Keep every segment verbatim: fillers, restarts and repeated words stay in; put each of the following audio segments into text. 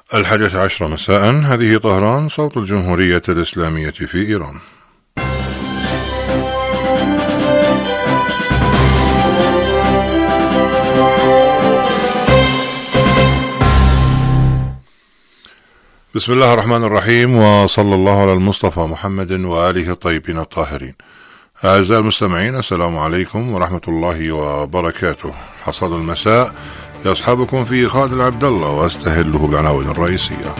الحادية عشرة مساء. هذه طهران، صوت الجمهورية الإسلامية في إيران. بسم الله الرحمن الرحيم، وصلى الله على المصطفى محمد وآله الطيبين الطاهرين. أعزائي المستمعين، السلام عليكم ورحمة الله وبركاته. حصاد المساء يصحبكم في خالد العبد الله، واستهله بالعناوين الرئيسية.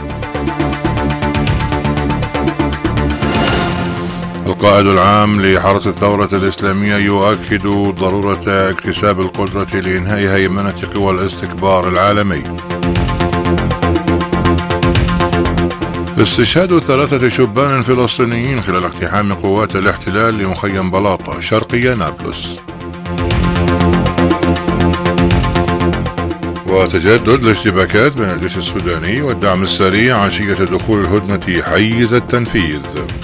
القائد العام لحرس الثورة الإسلامية يؤكد ضرورة اكتساب القدرة لإنهاء هيمنة قوى الاستكبار العالمي. استشهاد ثلاثة شبان فلسطينيين خلال اقتحام قوات الاحتلال لمخيم بلاطة شرقي نابلس. وتجدد الاشتباكات بين الجيش السوداني والدعم السريع عشية دخول الهدنة حيز التنفيذ.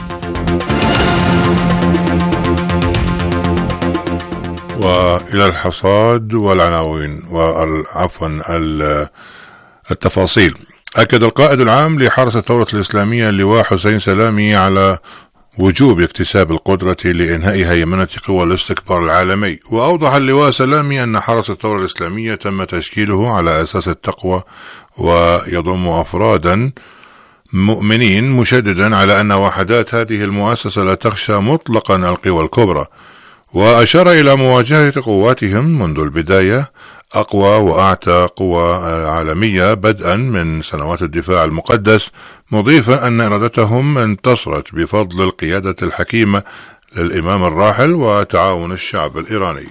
وإلى الحصاد والعناوين وعفوا التفاصيل. أكد القائد العام لحرس الثورة الإسلامية اللواء حسين سلامي على وجوب اكتساب القدرة لإنهاء هيمنة قوى الاستكبار العالمي. وأوضح اللواء سلامي أن حرس الثورة الإسلامية تم تشكيله على أساس التقوى، ويضم أفرادا مؤمنين، مشددا على أن وحدات هذه المؤسسة لا تخشى مطلقا القوى الكبرى. وأشار إلى مواجهة قواتهم منذ البداية أقوى وأعتى قوى عالمية بدءا من سنوات الدفاع المقدس، مضيفا أن إرادتهم انتصرت بفضل القيادة الحكيمة للإمام الراحل وتعاون الشعب الإيراني.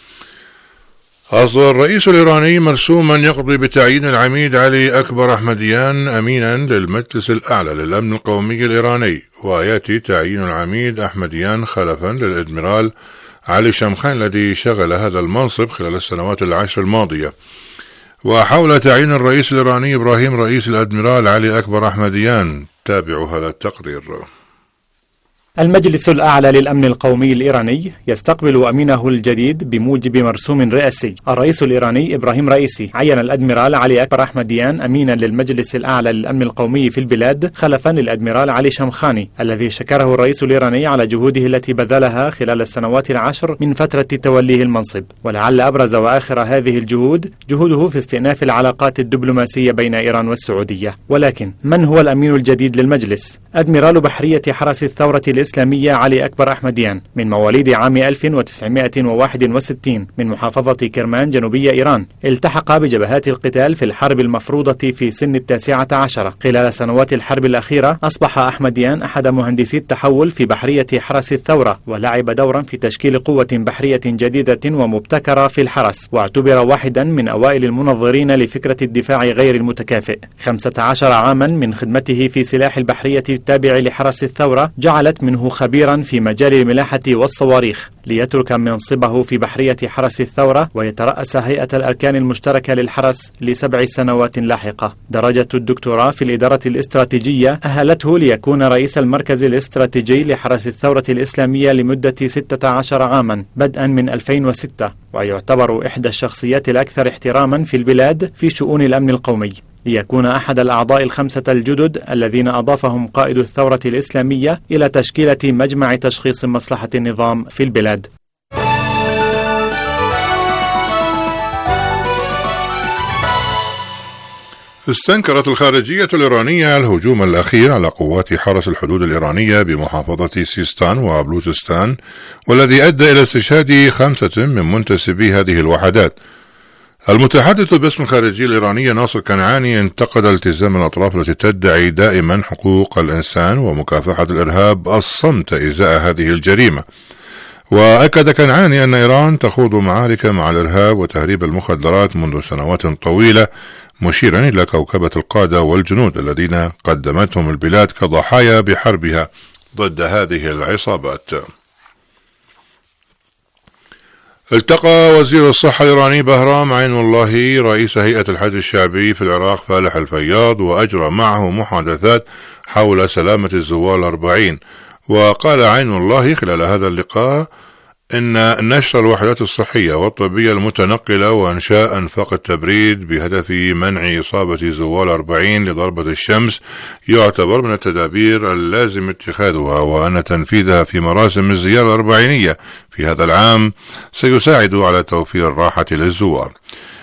أصدر الرئيس الإيراني مرسوما يقضي بتعيين العميد علي أكبر أحمديان أمينا للمجلس الأعلى للأمن القومي الإيراني. ويأتي تعيين العميد أحمديان خلفا للأدميرال علي شمخان الذي شغل هذا المنصب خلال السنوات العشر الماضية. وحول تعيين الرئيس الإيراني إبراهيم رئيس الأدميرال علي أكبر أحمديان، تابعوا هذا التقرير. المجلس الأعلى للأمن القومي الإيراني يستقبل أمينه الجديد بموجب مرسوم رئاسي. الرئيس الإيراني إبراهيم رئيسي عين الأدميرال علي أكبر أحمديان أمينا للمجلس الأعلى للأمن القومي في البلاد خلفا للأدميرال علي شمخاني الذي شكره الرئيس الإيراني على جهوده التي بذلها خلال السنوات العشر من فترة توليه المنصب. ولعل أبرز وآخر هذه الجهود جهوده في استئناف العلاقات الدبلوماسية بين إيران والسعودية. ولكن من هو الأمين الجديد للمجلس؟ أدميرال بحرية حرس الثورة الإسلامية علي أكبر أحمديان من مواليد عام ألف وتسعمائة وواحد وستين من محافظة كرمان جنوبية إيران، التحق بجبهات القتال في الحرب المفروضة في سن التاسعة عشرة. خلال سنوات الحرب الأخيرة أصبح أحمديان أحد مهندسي التحول في بحرية حرس الثورة، ولعب دورا في تشكيل قوة بحرية جديدة ومبتكرة في الحرس، واعتبر واحدا من أوائل المنظرين لفكرة الدفاع غير المتكافئ. خمسة عشر عاما من خدمته في سلاح البحرية التابع لحرس الثورة جعلت منه خبيرا في مجال الملاحة والصواريخ، ليترك منصبه في بحرية حرس الثورة ويترأس هيئة الأركان المشتركة للحرس لسبع سنوات لاحقة. درجة الدكتوراه في الإدارة الاستراتيجية أهلته ليكون رئيس المركز الاستراتيجي لحرس الثورة الإسلامية لمدة ستة عشر عاما بدءا من ألفين وستة، ويعتبر إحدى الشخصيات الأكثر احتراما في البلاد في شؤون الأمن القومي، ليكون أحد الأعضاء الخمسة الجدد الذين أضافهم قائد الثورة الإسلامية إلى تشكيلة مجمع تشخيص مصلحة النظام في البلاد. استنكرت الخارجية الإيرانية الهجوم الأخير على قوات حرس الحدود الإيرانية بمحافظة سيستان وبلوچستان، والذي أدى إلى استشهاد خمسة من منتسبي هذه الوحدات. المتحدث باسم الخارجية الإيرانية ناصر كنعاني انتقد التزام الأطراف التي تدعي دائما حقوق الإنسان ومكافحة الإرهاب الصمت إزاء هذه الجريمة. وأكد كنعاني أن إيران تخوض معارك مع الإرهاب وتهريب المخدرات منذ سنوات طويلة، مشيرا إلى كوكبة القادة والجنود الذين قدمتهم البلاد كضحايا بحربها ضد هذه العصابات. التقى وزير الصحة الإيراني بهرام عين الله رئيس هيئة الحج الشعبي في العراق فالح الفياض، وأجرى معه محادثات حول سلامة الزوار الأربعين. وقال عين الله خلال هذا اللقاء إن نشر الوحدات الصحية والطبية المتنقلة وإنشاء أنفاق التبريد بهدف منع إصابة زوال أربعين لضربة الشمس يعتبر من التدابير اللازم اتخاذها، وأن تنفيذها في مراسم الزيارة الأربعينية في هذا العام سيساعد على توفير الراحة للزوار.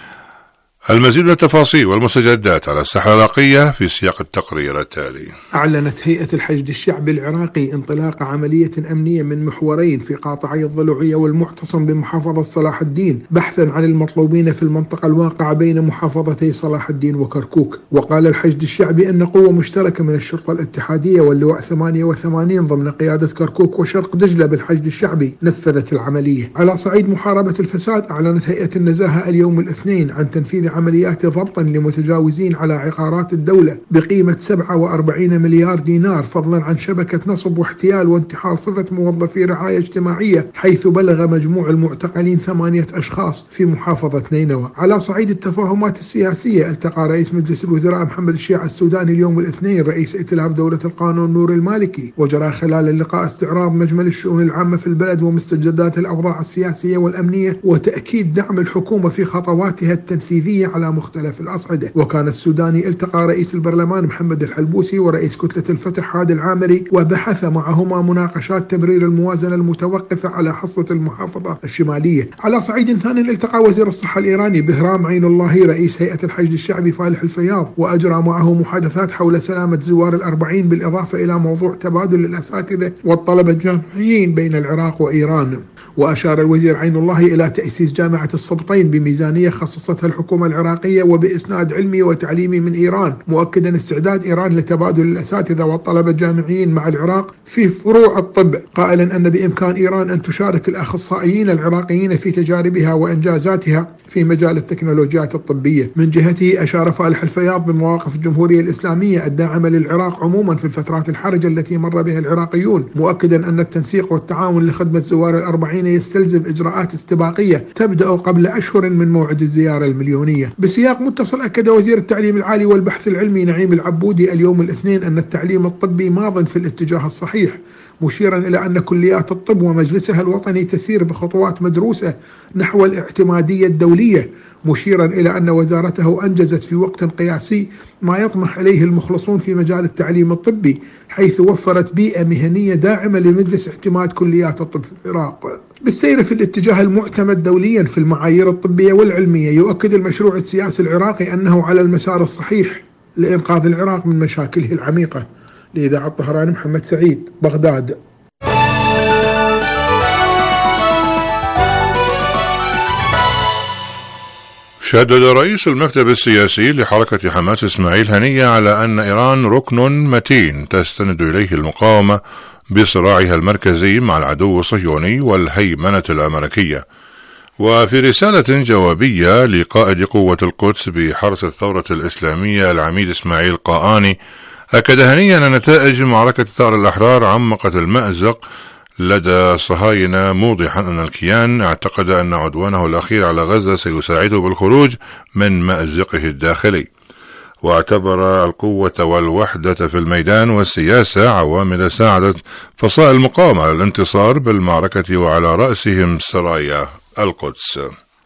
المزيد من التفاصيل والمستجدات على الساحة العراقية في سياق التقرير التالي. أعلنت هيئة الحشد الشعبي العراقي انطلاق عملية أمنية من محورين في قاطعي الضلوعية والمعتصم بمحافظة صلاح الدين بحثا عن المطلوبين في المنطقة الواقعة بين محافظتي صلاح الدين وكركوك. وقال الحشد الشعبي أن قوة مشتركة من الشرطة الاتحادية واللواء ثمانية وثمانين ضمن قيادة كركوك وشرق دجلة بالحشد الشعبي نفذت العملية. على صعيد محاربة الفساد، أعلنت هيئة النزاهة اليوم الاثنين عن تنفيذ عمليات ضبط لمتجاوزين على عقارات الدولة بقيمة سبعة وأربعين مليار دينار، فضلا عن شبكة نصب واحتيال وانتحال صفة موظفي رعاية اجتماعية، حيث بلغ مجموع المعتقلين ثمانية أشخاص في محافظة نينوى. على صعيد التفاهمات السياسية، التقى رئيس مجلس الوزراء محمد الشيع السوداني اليوم الاثنين رئيس ائتلاف دولة القانون نور المالكي، وجرى خلال اللقاء استعراض مجمل الشؤون العامة في البلد ومستجدات الأوضاع السياسية والأمنية وتأكيد دعم الحكومة في خطواتها التنفيذية على مختلف الأصعدة. وكان السوداني التقى رئيس البرلمان محمد الحلبوسي ورئيس كتلة الفتح هادي العامري، وبحث معهما مناقشات تمرير الموازنة المتوقفة على حصة المحافظة الشمالية. على صعيد ثاني، التقى وزير الصحة الإيراني بهرام عين الله رئيس هيئة الحشد الشعبي فالح الفياض، وأجرى معه محادثات حول سلامة زوار الأربعين، بالإضافة إلى موضوع تبادل الأساتذة والطلبة الجامعيين بين العراق وإيران. وأشار الوزير عين الله إلى تأسيس جامعة السبطين بميزانية خصصتها الحكومة العراقية وبإسناد علمي وتعليمي من إيران، مؤكدا استعداد إيران لتبادل الأساتذة والطلبة الجامعيين مع العراق في فروع الطب، قائلا أن بإمكان إيران أن تشارك الأخصائيين العراقيين في تجاربها وإنجازاتها في مجال التكنولوجيات الطبية. من جهته أشار فالح الفياض بمواقف الجمهورية الإسلامية الداعمة للعراق عموما في الفترات الحرجة التي مر بها العراقيون، مؤكدا أن التنسيق والتعاون لخدمة زوار الأربعين يستلزم إجراءات استباقية تبدأ قبل أشهر من موعد الزيارة المليونية. بسياق متصل، أكد وزير التعليم العالي والبحث العلمي نعيم العبودي اليوم الاثنين أن التعليم الطبي ماض في الاتجاه الصحيح، مشيرا إلى أن كليات الطب ومجلسها الوطني تسير بخطوات مدروسة نحو الاعتمادية الدولية، مشيرا إلى أن وزارته أنجزت في وقت قياسي ما يطمح إليه المخلصون في مجال التعليم الطبي، حيث وفرت بيئة مهنية داعمة لمجلس اعتماد كليات الطب في العراق. بالسير في الاتجاه المعتمد دوليا في المعايير الطبية والعلمية، يؤكد المشروع السياسي العراقي أنه على المسار الصحيح لإنقاذ العراق من مشاكله العميقة. لإذاعة الطهراني محمد سعيد، بغداد. شدد رئيس المكتب السياسي لحركة حماس إسماعيل هنية على أن إيران ركن متين تستند إليه المقاومة بصراعها المركزي مع العدو الصهيوني والهيمنة الأمريكية. وفي رسالة جوابية لقائد قوة القدس بحرس الثورة الإسلامية العميد إسماعيل قاآني، أكد هنيا أن نتائج معركة ثار الأحرار عمقت المأزق لدى الصهاينة، موضحا أن الكيان اعتقد أن عدوانه الأخير على غزة سيساعده بالخروج من مأزقه الداخلي. واعتبر القوة والوحدة في الميدان والسياسة عوامل ساعدت فصائل المقاومة على الانتصار بالمعركة، وعلى رأسهم سرايا القدس.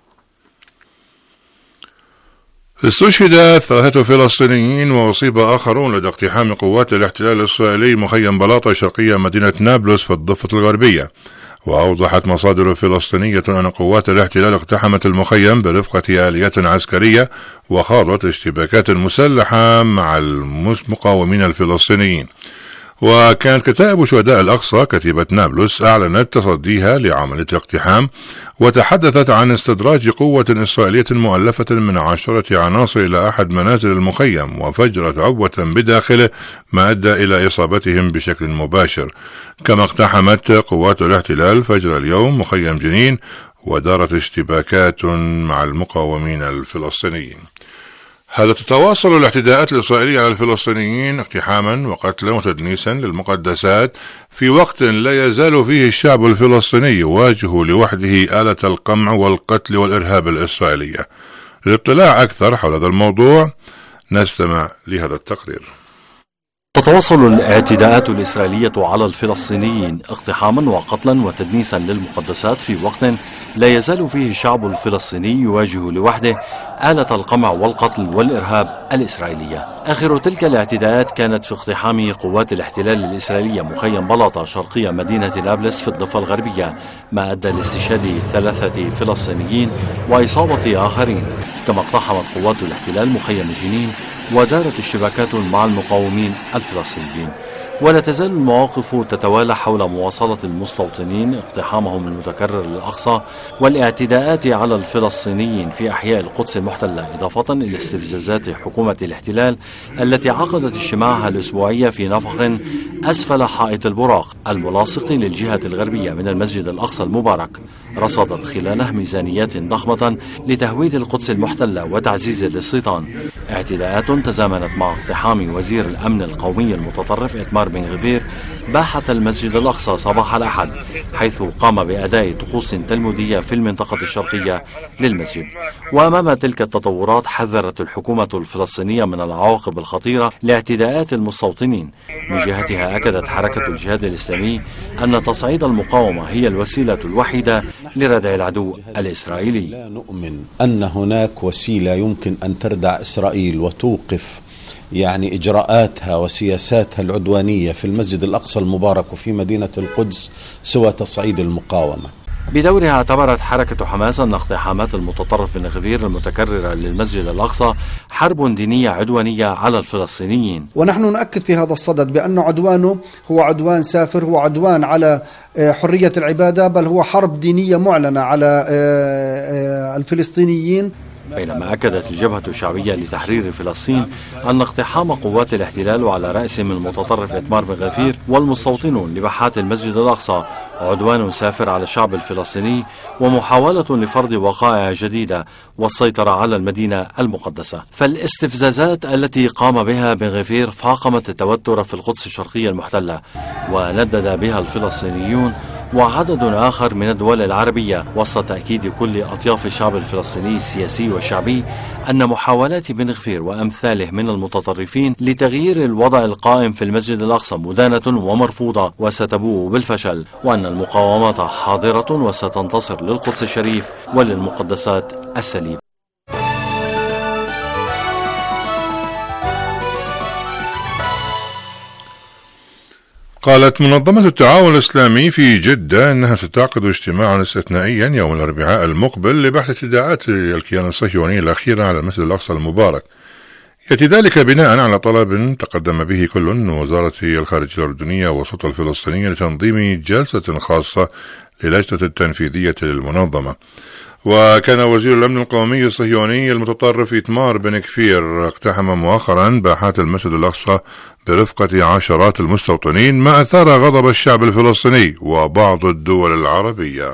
استشهد ثلاثة فلسطينيين وأصيب آخرون لدى اقتحام قوات الاحتلال الإسرائيلي مخيم بلاطة شرقية مدينة نابلس في الضفة الغربية. وأوضحت مصادر فلسطينية أن قوات الاحتلال اقتحمت المخيم برفقة آليات عسكرية وخاضت اشتباكات مسلحة مع المقاومين الفلسطينيين. وكانت كتائب شهداء الأقصى كتيبة نابلس أعلنت تصديها لعملية الاقتحام، وتحدثت عن استدراج قوة إسرائيلية مؤلفة من عشرة عناصر إلى أحد منازل المخيم، وفجرت عبوة بداخله ما أدى إلى إصابتهم بشكل مباشر. كما اقتحمت قوات الاحتلال فجر اليوم مخيم جنين، ودارت اشتباكات مع المقاومين الفلسطينيين. هذا تتواصل الاعتداءات الإسرائيلية على الفلسطينيين اقتحاما وقتلا وتدنيسا للمقدسات في وقت لا يزال فيه الشعب الفلسطيني يواجه لوحده آلة القمع والقتل والإرهاب الإسرائيلية. للاطلاع أكثر حول هذا الموضوع نستمع لهذا التقرير. تتواصل الاعتداءات الإسرائيلية على الفلسطينيين اقتحاما وقتلا وتدنيسا للمقدسات في وقت لا يزال فيه الشعب الفلسطيني يواجه لوحده آلة القمع والقتل والإرهاب الإسرائيلية. آخر تلك الاعتداءات كانت في اقتحام قوات الاحتلال الإسرائيلية مخيم بلاطة شرقية مدينة نابلس في الضفة الغربية، ما أدى لاستشهاد ثلاثة فلسطينيين وإصابة آخرين. كما اقتحمت قوات الاحتلال مخيم جنين ودارت اشتباكات مع المقاومين الفلسطينيين. ولا تزال المواقف تتوالى حول مواصلة المستوطنين اقتحامهم المتكرر للأقصى والاعتداءات على الفلسطينيين في أحياء القدس المحتلة، إضافة إلى استفزازات حكومة الاحتلال التي عقدت اجتماعها الأسبوعي في نفق أسفل حائط البراق الملاصق للجهة الغربية من المسجد الأقصى المبارك، رصدت خلاله ميزانيات ضخمة لتهويد القدس المحتلة وتعزيز الاستيطان. اعتداءات تزامنت مع اقتحام وزير الأمن القومي المتطرف إتمار بن غفير باحة المسجد الأقصى صباح الأحد، حيث قام بأداء طقوس تلمودية في المنطقة الشرقية للمسجد. وأمام تلك التطورات حذرت الحكومة الفلسطينية من العواقب الخطيرة لاعتداءات المستوطنين. من جهتها أكدت حركة الجهاد الإسلامي أن تصعيد المقاومة هي الوسيلة الوحيدة لردع العدو الإسرائيلي. لا نؤمن أن هناك وسيلة يمكن أن تردع إسرائيل وتوقف يعني إجراءاتها وسياساتها العدوانية في المسجد الأقصى المبارك وفي مدينة القدس سوى تصعيد المقاومة. بدورها اعتبرت حركة حماس أن اقتحامات المتطرف بن غفير المتكررة للمسجد الأقصى حرب دينية عدوانية على الفلسطينيين. ونحن نؤكد في هذا الصدد بأن عدوانه هو عدوان سافر، هو عدوان على حرية العبادة، بل هو حرب دينية معلنة على الفلسطينيين. بينما أكدت الجبهة الشعبية لتحرير فلسطين أن اقتحام قوات الاحتلال وعلى رأسهم المتطرف إتمار بن غفير والمستوطنون لباحات المسجد الأقصى عدوان سافر على الشعب الفلسطيني ومحاولة لفرض وقائع جديدة والسيطرة على المدينة المقدسة. فالاستفزازات التي قام بها بن غفير فاقمت التوتر في القدس الشرقية المحتلة وندد بها الفلسطينيون وعدد آخر من الدول العربية، وسط تأكيد كل أطياف الشعب الفلسطيني السياسي والشعبي أن محاولات بن غفير وأمثاله من المتطرفين لتغيير الوضع القائم في المسجد الأقصى مدانة ومرفوضة وستبوء بالفشل، وأن المقاومات حاضرة وستنتصر للقدس الشريف وللمقدسات السليم. قالت منظمة التعاون الإسلامي في جدة أنها ستعقد اجتماعا استثنائيا يوم الأربعاء المقبل لبحث اعتداءات الكيان الصهيوني الأخيرة على المسجد الأقصى المبارك. يأتي ذلك بناء على طلب تقدم به كل من وزارة الخارجية الأردنية والسلطة الفلسطينية لتنظيم جلسة خاصة للجنة التنفيذية للمنظمة. وكان وزير الأمن القومي الصهيوني المتطرف إتمار بن غفير اقتحم مؤخرا باحات المسجد الأقصى برفقة عشرات المستوطنين، ما أثار غضب الشعب الفلسطيني وبعض الدول العربية.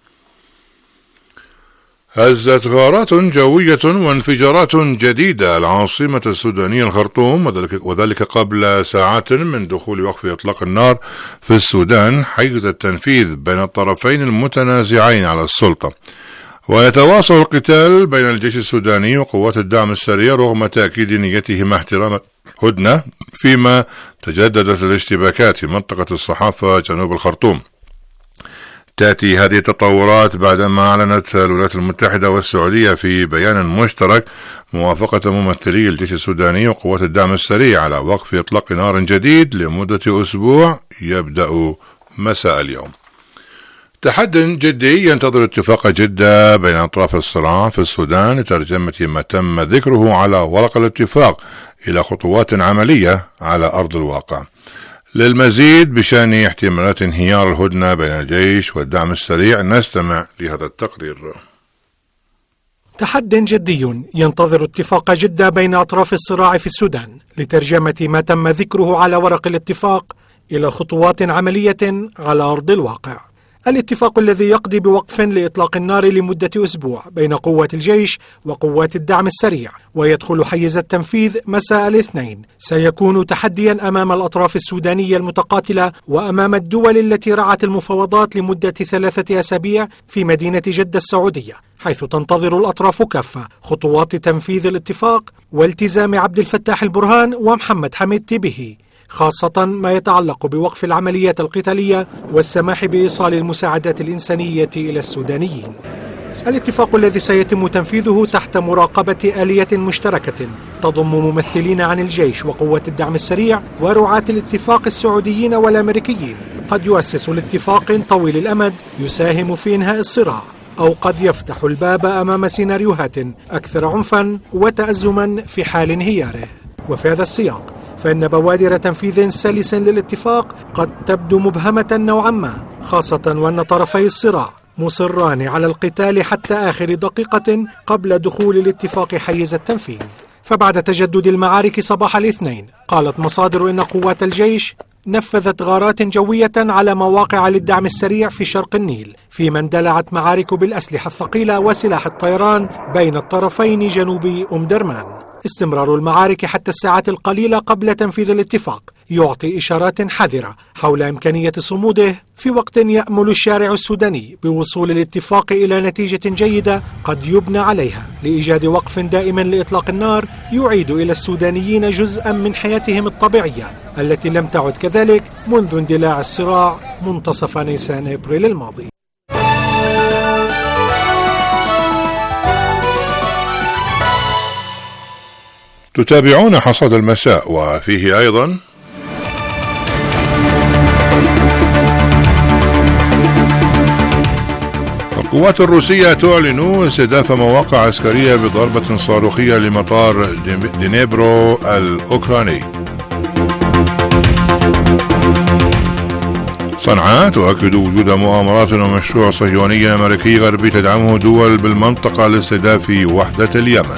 هزت غارات جوية وانفجارات جديدة العاصمة السودانية الخرطوم، وذلك قبل ساعات من دخول وقف إطلاق النار في السودان حيز التنفيذ بين الطرفين المتنازعين على السلطة. ويتواصل القتال بين الجيش السوداني وقوات الدعم السريع رغم تأكيد نيتهما احترام هدنة، فيما تجددت الاشتباكات في منطقة الصحافة جنوب الخرطوم. تأتي هذه التطورات بعدما أعلنت الولايات المتحدة والسعودية في بيان مشترك موافقة ممثلي الجيش السوداني وقوات الدعم السريع على وقف إطلاق نار جديد لمدة أسبوع يبدأ مساء اليوم. تحد جدي ينتظر اتفاق جدة بين أطراف الصراع في السودان لترجمة ما تم ذكره على ورق الاتفاق إلى خطوات عملية على أرض الواقع. للمزيد بشأن احتمالات انهيار الهدنة بين الجيش والدعم السريع نستمع لهذا التقرير. تحد جدي ينتظر اتفاق جدة بين أطراف الصراع في السودان لترجمة ما تم ذكره على ورق الاتفاق إلى خطوات عملية على أرض الواقع. الاتفاق الذي يقضي بوقف لإطلاق النار لمدة أسبوع بين قوات الجيش وقوات الدعم السريع ويدخل حيز التنفيذ مساء الاثنين سيكون تحديا أمام الأطراف السودانية المتقاتلة وأمام الدول التي رعت المفاوضات لمدة ثلاثة أسابيع في مدينة جدة السعودية، حيث تنتظر الأطراف كافة خطوات تنفيذ الاتفاق والتزام عبد الفتاح البرهان ومحمد حميد تبهي خاصة ما يتعلق بوقف العمليات القتالية والسماح بإيصال المساعدات الإنسانية إلى السودانيين. الاتفاق الذي سيتم تنفيذه تحت مراقبة آلية مشتركة تضم ممثلين عن الجيش وقوات الدعم السريع ورعاة الاتفاق السعوديين والأمريكيين قد يؤسس لاتفاق طويل الأمد يساهم في إنهاء الصراع، أو قد يفتح الباب أمام سيناريوهات أكثر عنفا وتأزما في حال انهياره. وفي هذا السياق فإن بوادر تنفيذ سلس للاتفاق قد تبدو مبهمة نوعا ما، خاصة وأن طرفي الصراع مصران على القتال حتى آخر دقيقة قبل دخول الاتفاق حيز التنفيذ. فبعد تجدد المعارك صباح الاثنين قالت مصادر إن قوات الجيش نفذت غارات جوية على مواقع للدعم السريع في شرق النيل، فيما اندلعت معارك بالأسلحة الثقيلة وسلاح الطيران بين الطرفين جنوب أم درمان. استمرار المعارك حتى الساعات القليلة قبل تنفيذ الاتفاق يعطي إشارات حذرة حول إمكانية صموده، في وقت يأمل الشارع السوداني بوصول الاتفاق إلى نتيجة جيدة قد يبنى عليها لإيجاد وقف دائم لإطلاق النار يعيد إلى السودانيين جزءا من حياتهم الطبيعية التي لم تعد كذلك منذ اندلاع الصراع منتصف نيسان أبريل الماضي. تتابعون حصاد المساء، وفيه أيضا القوات الروسية تعلن استهداف مواقع عسكرية بضربة صاروخية لمطار دنيبرو الأوكراني. صنعاء تؤكد وجود مؤامرات ومشروع صهيوني أمريكي غربي تدعمه دول بالمنطقة لاستهداف وحدة اليمن.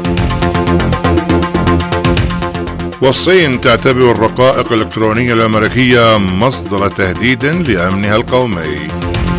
والصين تعتبر الرقائق الإلكترونية الأمريكية مصدر تهديد لأمنها القومي.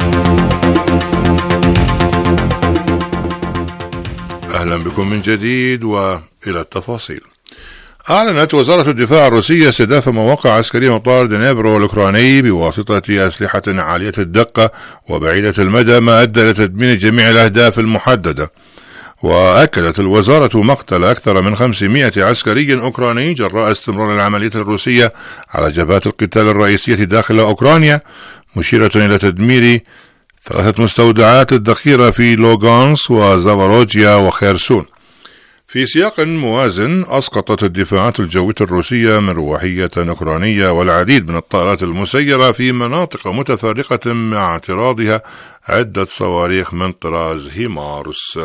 أهلا بكم من جديد وإلى التفاصيل. أعلنت وزارة الدفاع الروسية استهداف مواقع عسكرية مطار دنيبرو الأوكراني بواسطة أسلحة عالية الدقة وبعيدة المدى، ما أدى إلى تدمير جميع الأهداف المحددة. وأكدت الوزارة مقتل أكثر من خمسمائة عسكري أوكراني جراء استمرار العمليات الروسية على جبهات القتال الرئيسية داخل أوكرانيا، مشيرة إلى تدمير ثلاثة مستودعات الذخيرة في لوغانس وزافاروجيا وخيرسون. في سياق موازن، أسقطت الدفاعات الجوية الروسية مروحية أوكرانية والعديد من الطائرات المسيرة في مناطق متفرقة مع اعتراضها عدة صواريخ من طراز هيمارس.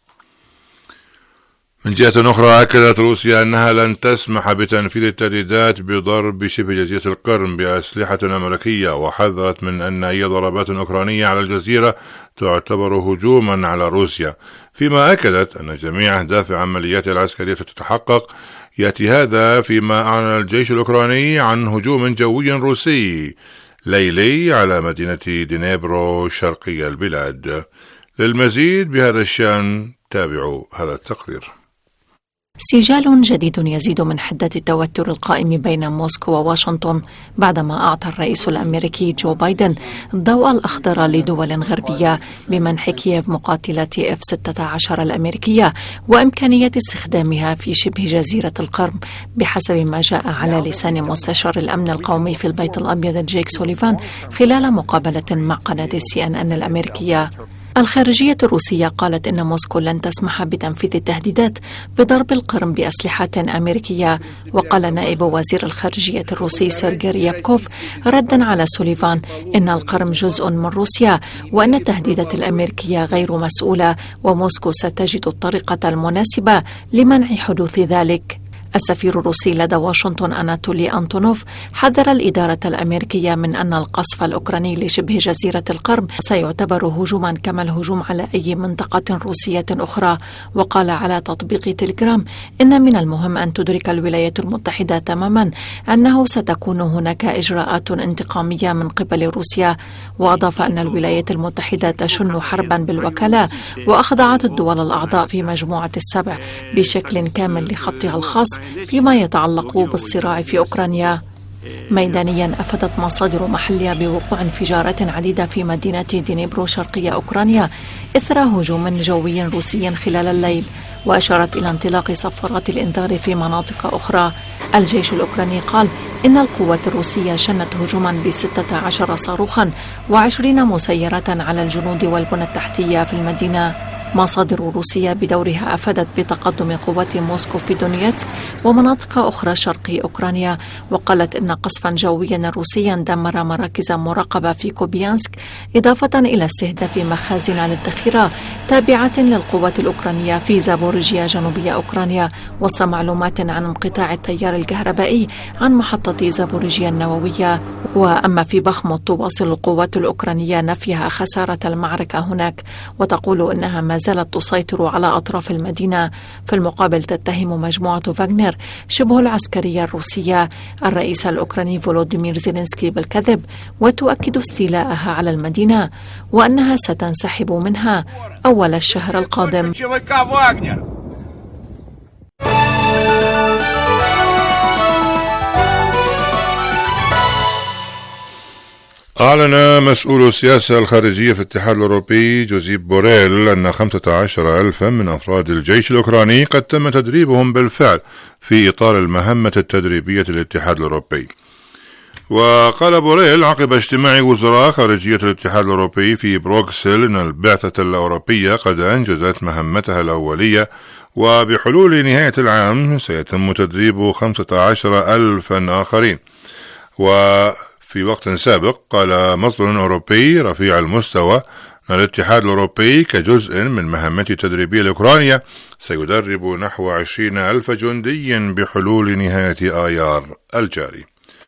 من جهة أخرى، أكدت روسيا أنها لن تسمح بتنفيذ التهديدات بضرب شبه جزيرة القرم بأسلحة أمريكية، وحذرت من أن أي ضربات أوكرانية على الجزيرة تعتبر هجوما على روسيا، فيما أكدت أن جميع أهداف عملياتها العسكرية تتحقق. يأتي هذا فيما أعلن الجيش الأوكراني عن هجوم جوي روسي ليلي على مدينة دنيبرو شرقي البلاد. للمزيد بهذا الشأن تابعوا هذا التقرير. سجال جديد يزيد من حدة التوتر القائم بين موسكو وواشنطن بعدما أعطى الرئيس الأمريكي جو بايدن الضوء الأخضر لدول غربية بمنح كييف مقاتلات إف ستة عشر الأمريكية وإمكانية استخدامها في شبه جزيرة القرم، بحسب ما جاء على لسان مستشار الأمن القومي في البيت الأبيض جيك سوليفان خلال مقابلة مع قناة سي إن إن الأمريكية. الخارجية الروسية قالت إن موسكو لن تسمح بتنفيذ التهديدات بضرب القرم بأسلحة أمريكية. وقال نائب وزير الخارجية الروسي سيرجي ريابكوف ردا على سوليفان إن القرم جزء من روسيا وأن التهديدات الأمريكية غير مسؤولة، وموسكو ستجد الطريقة المناسبة لمنع حدوث ذلك. السفير الروسي لدى واشنطن أناتولي أنتونوف حذر الإدارة الأمريكية من أن القصف الأوكراني لشبه جزيرة القرم سيعتبر هجوما كما الهجوم على أي منطقة روسية أخرى. وقال على تطبيق تليجرام إن من المهم أن تدرك الولايات المتحدة تماما أنه ستكون هناك إجراءات انتقامية من قبل روسيا. وأضاف أن الولايات المتحدة تشن حربا بالوكالة وأخضعت الدول الأعضاء في مجموعة السبع بشكل كامل لخطها الخاص فيما يتعلق بالصراع في أوكرانيا. ميدانيا أفادت مصادر محلية بوقوع انفجارات عديدة في مدينة دنيبرو شرقية أوكرانيا إثر هجوم جوي روسي خلال الليل، وأشارت إلى انطلاق صفارات الإنذار في مناطق أخرى. الجيش الأوكراني قال إن القوات الروسية شنت هجوما بستة عشر صاروخا وعشرين مسيرة على الجنود والبنى التحتية في المدينة. مصادر روسية بدورها أفادت بتقدم قوات موسكو في دونيتسك ومناطق أخرى شرقي أوكرانيا، وقالت إن قصفا جويا روسيا دمر مراكز مراقبة في كوبيانسك، إضافة إلى استهداف مخازن للذخيرة تابعة للقوات الأوكرانية في زابوريجيا جنوبية أوكرانيا، وسط معلومات عن انقطاع التيار الكهربائي عن محطة زابوريجيا النووية. وأما في بخموت تواصل القوات الأوكرانية نفيها خسارة المعركة هناك، وتقول إنها ما زالت تسيطر على أطراف المدينة. في المقابل تتهم مجموعة فاغنر شبه العسكرية الروسية الرئيس الأوكراني فولوديمير زيلينسكي بالكذب، وتؤكد استيلاءها على المدينة وأنها ستنسحب منها أول الشهر القادم. أعلن مسؤول السياسة الخارجية في الاتحاد الأوروبي جوزيب بوريل أن خمسة عشر ألفا من أفراد الجيش الأوكراني قد تم تدريبهم بالفعل في إطار المهمة التدريبية للاتحاد الأوروبي. وقال بوريل عقب اجتماع وزراء خارجية الاتحاد الأوروبي في بروكسل أن البعثة الأوروبية قد أنجزت مهمتها الأولية، وبحلول نهاية العام سيتم تدريب خمسة عشر ألفا آخرين. وفي وقت سابق قال مصدر أوروبي رفيع المستوى أن الاتحاد الأوروبي كجزء من مهمته التدريبية لأوكرانيا سيدرب نحو عشرين ألف جندي بحلول نهاية آيار الجاري.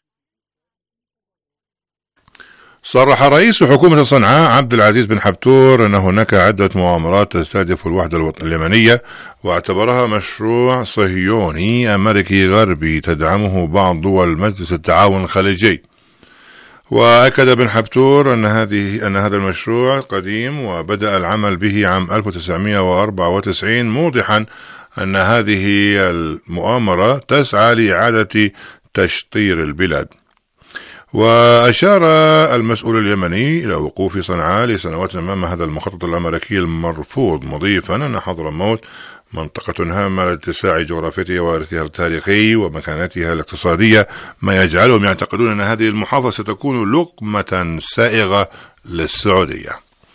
صرح رئيس حكومة صنعاء عبد العزيز بن حبتور أن هناك عدة مؤامرات تستهدف الوحدة اليمنية، واعتبرها مشروع صهيوني أمريكي غربي تدعمه بعض دول مجلس التعاون الخليجي. وأكد بن حبتور أن هذه أن هذا المشروع قديم وبدأ العمل به عام ألف وتسعمائة وأربعة وتسعين، موضحا أن هذه المؤامرة تسعى لإعادة تشطير البلاد. وأشار المسؤول اليمني إلى وقوف صنعاء لسنوات أمام هذا المخطط الأمريكي المرفوض، مضيفا أن حضرموت منطقة هامة لاتساع جغرافيتها وإرثها التاريخي ومكانتها الاقتصادية، ما يجعلهم يعتقدون أن هذه المحافظة ستكون لقمة سائغة للسعودية.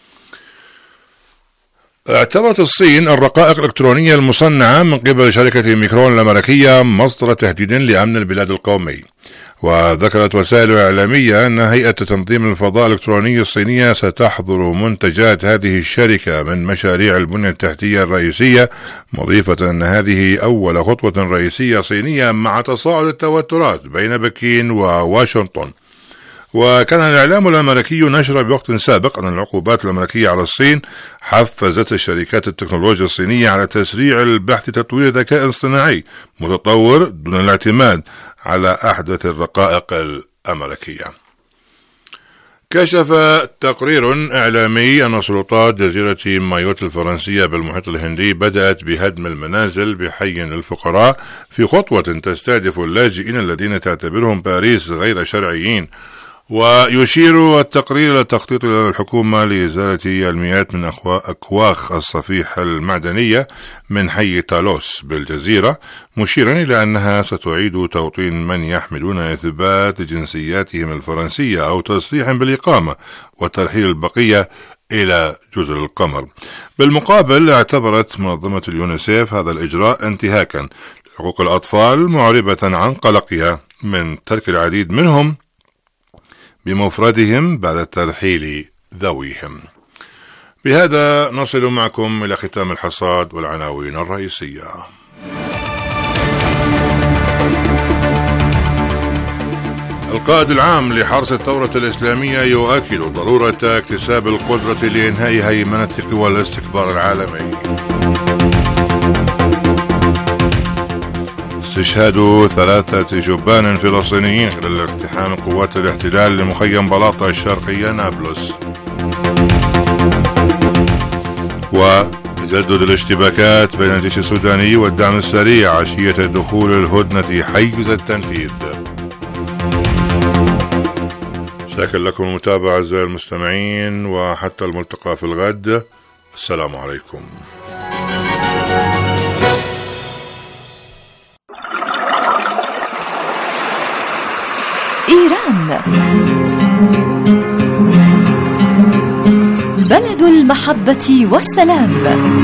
اعتبرت الصين الرقائق الإلكترونية المصنعة من قبل شركة ميكرون الأمريكية مصدر تهديد لأمن البلاد القومي. وذكرت وسائل إعلامية أن هيئة تنظيم الفضاء الإلكتروني الصينية ستحظر منتجات هذه الشركة من مشاريع البنية التحتية الرئيسية، مضيفة أن هذه أول خطوة رئيسية صينية مع تصاعد التوترات بين بكين وواشنطن. وكان الإعلام الأمريكي نشر بوقت سابق أن العقوبات الأمريكية على الصين حفزت الشركات التكنولوجيا الصينية على تسريع البحث تطوير ذكاء اصطناعي متطور دون الاعتماد على أحدث الرقائق الأمريكية. كشف تقرير إعلامي أن سلطات جزيرة مايوت الفرنسية بالمحيط الهندي بدأت بهدم المنازل بحي للفقراء في خطوة تستهدف اللاجئين الذين تعتبرهم باريس غير شرعيين. ويشير التقرير إلى تخطيط الحكومة لإزالة المئات من أكواخ الصفيح المعدنية من حي تالوس بالجزيرة، مشيرا إلى أنها ستعيد توطين من يحملون إثبات جنسياتهم الفرنسية أو تصريح بالإقامة، وترحيل البقية إلى جزر القمر. بالمقابل اعتبرت منظمة اليونيسيف هذا الإجراء انتهاكا لحقوق الأطفال، معربة عن قلقها من ترك العديد منهم بمفردهم بعد ترحيل ذويهم. بهذا نصل معكم إلى ختام الحصاد والعناوين الرئيسية. القائد العام لحرس الثورة الإسلامية يؤكد ضرورة اكتساب القدرة لإنهاء هيمنة قوى الاستكبار العالمي. استشهاد ثلاثة شبان فلسطينيين خلال اقتحام قوات الاحتلال لمخيم بلاطة الشرقية نابلس. وتجدد الاشتباكات بين الجيش السوداني والدعم السريع عشية دخول الهدنة حيز التنفيذ. شاكر لكم المتابعة أعزائي المستمعين، وحتى الملتقى في الغد. السلام عليكم. طهران بلد المحبة والسلام.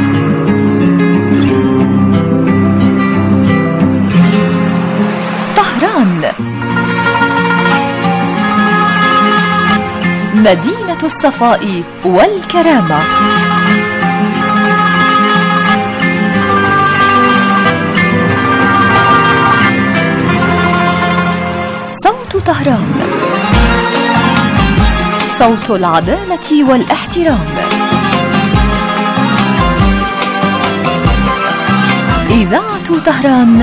طهران مدينة الصفاء والكرامة. صوت طهران، صوت العدالة والاحترام. إذاعة طهران،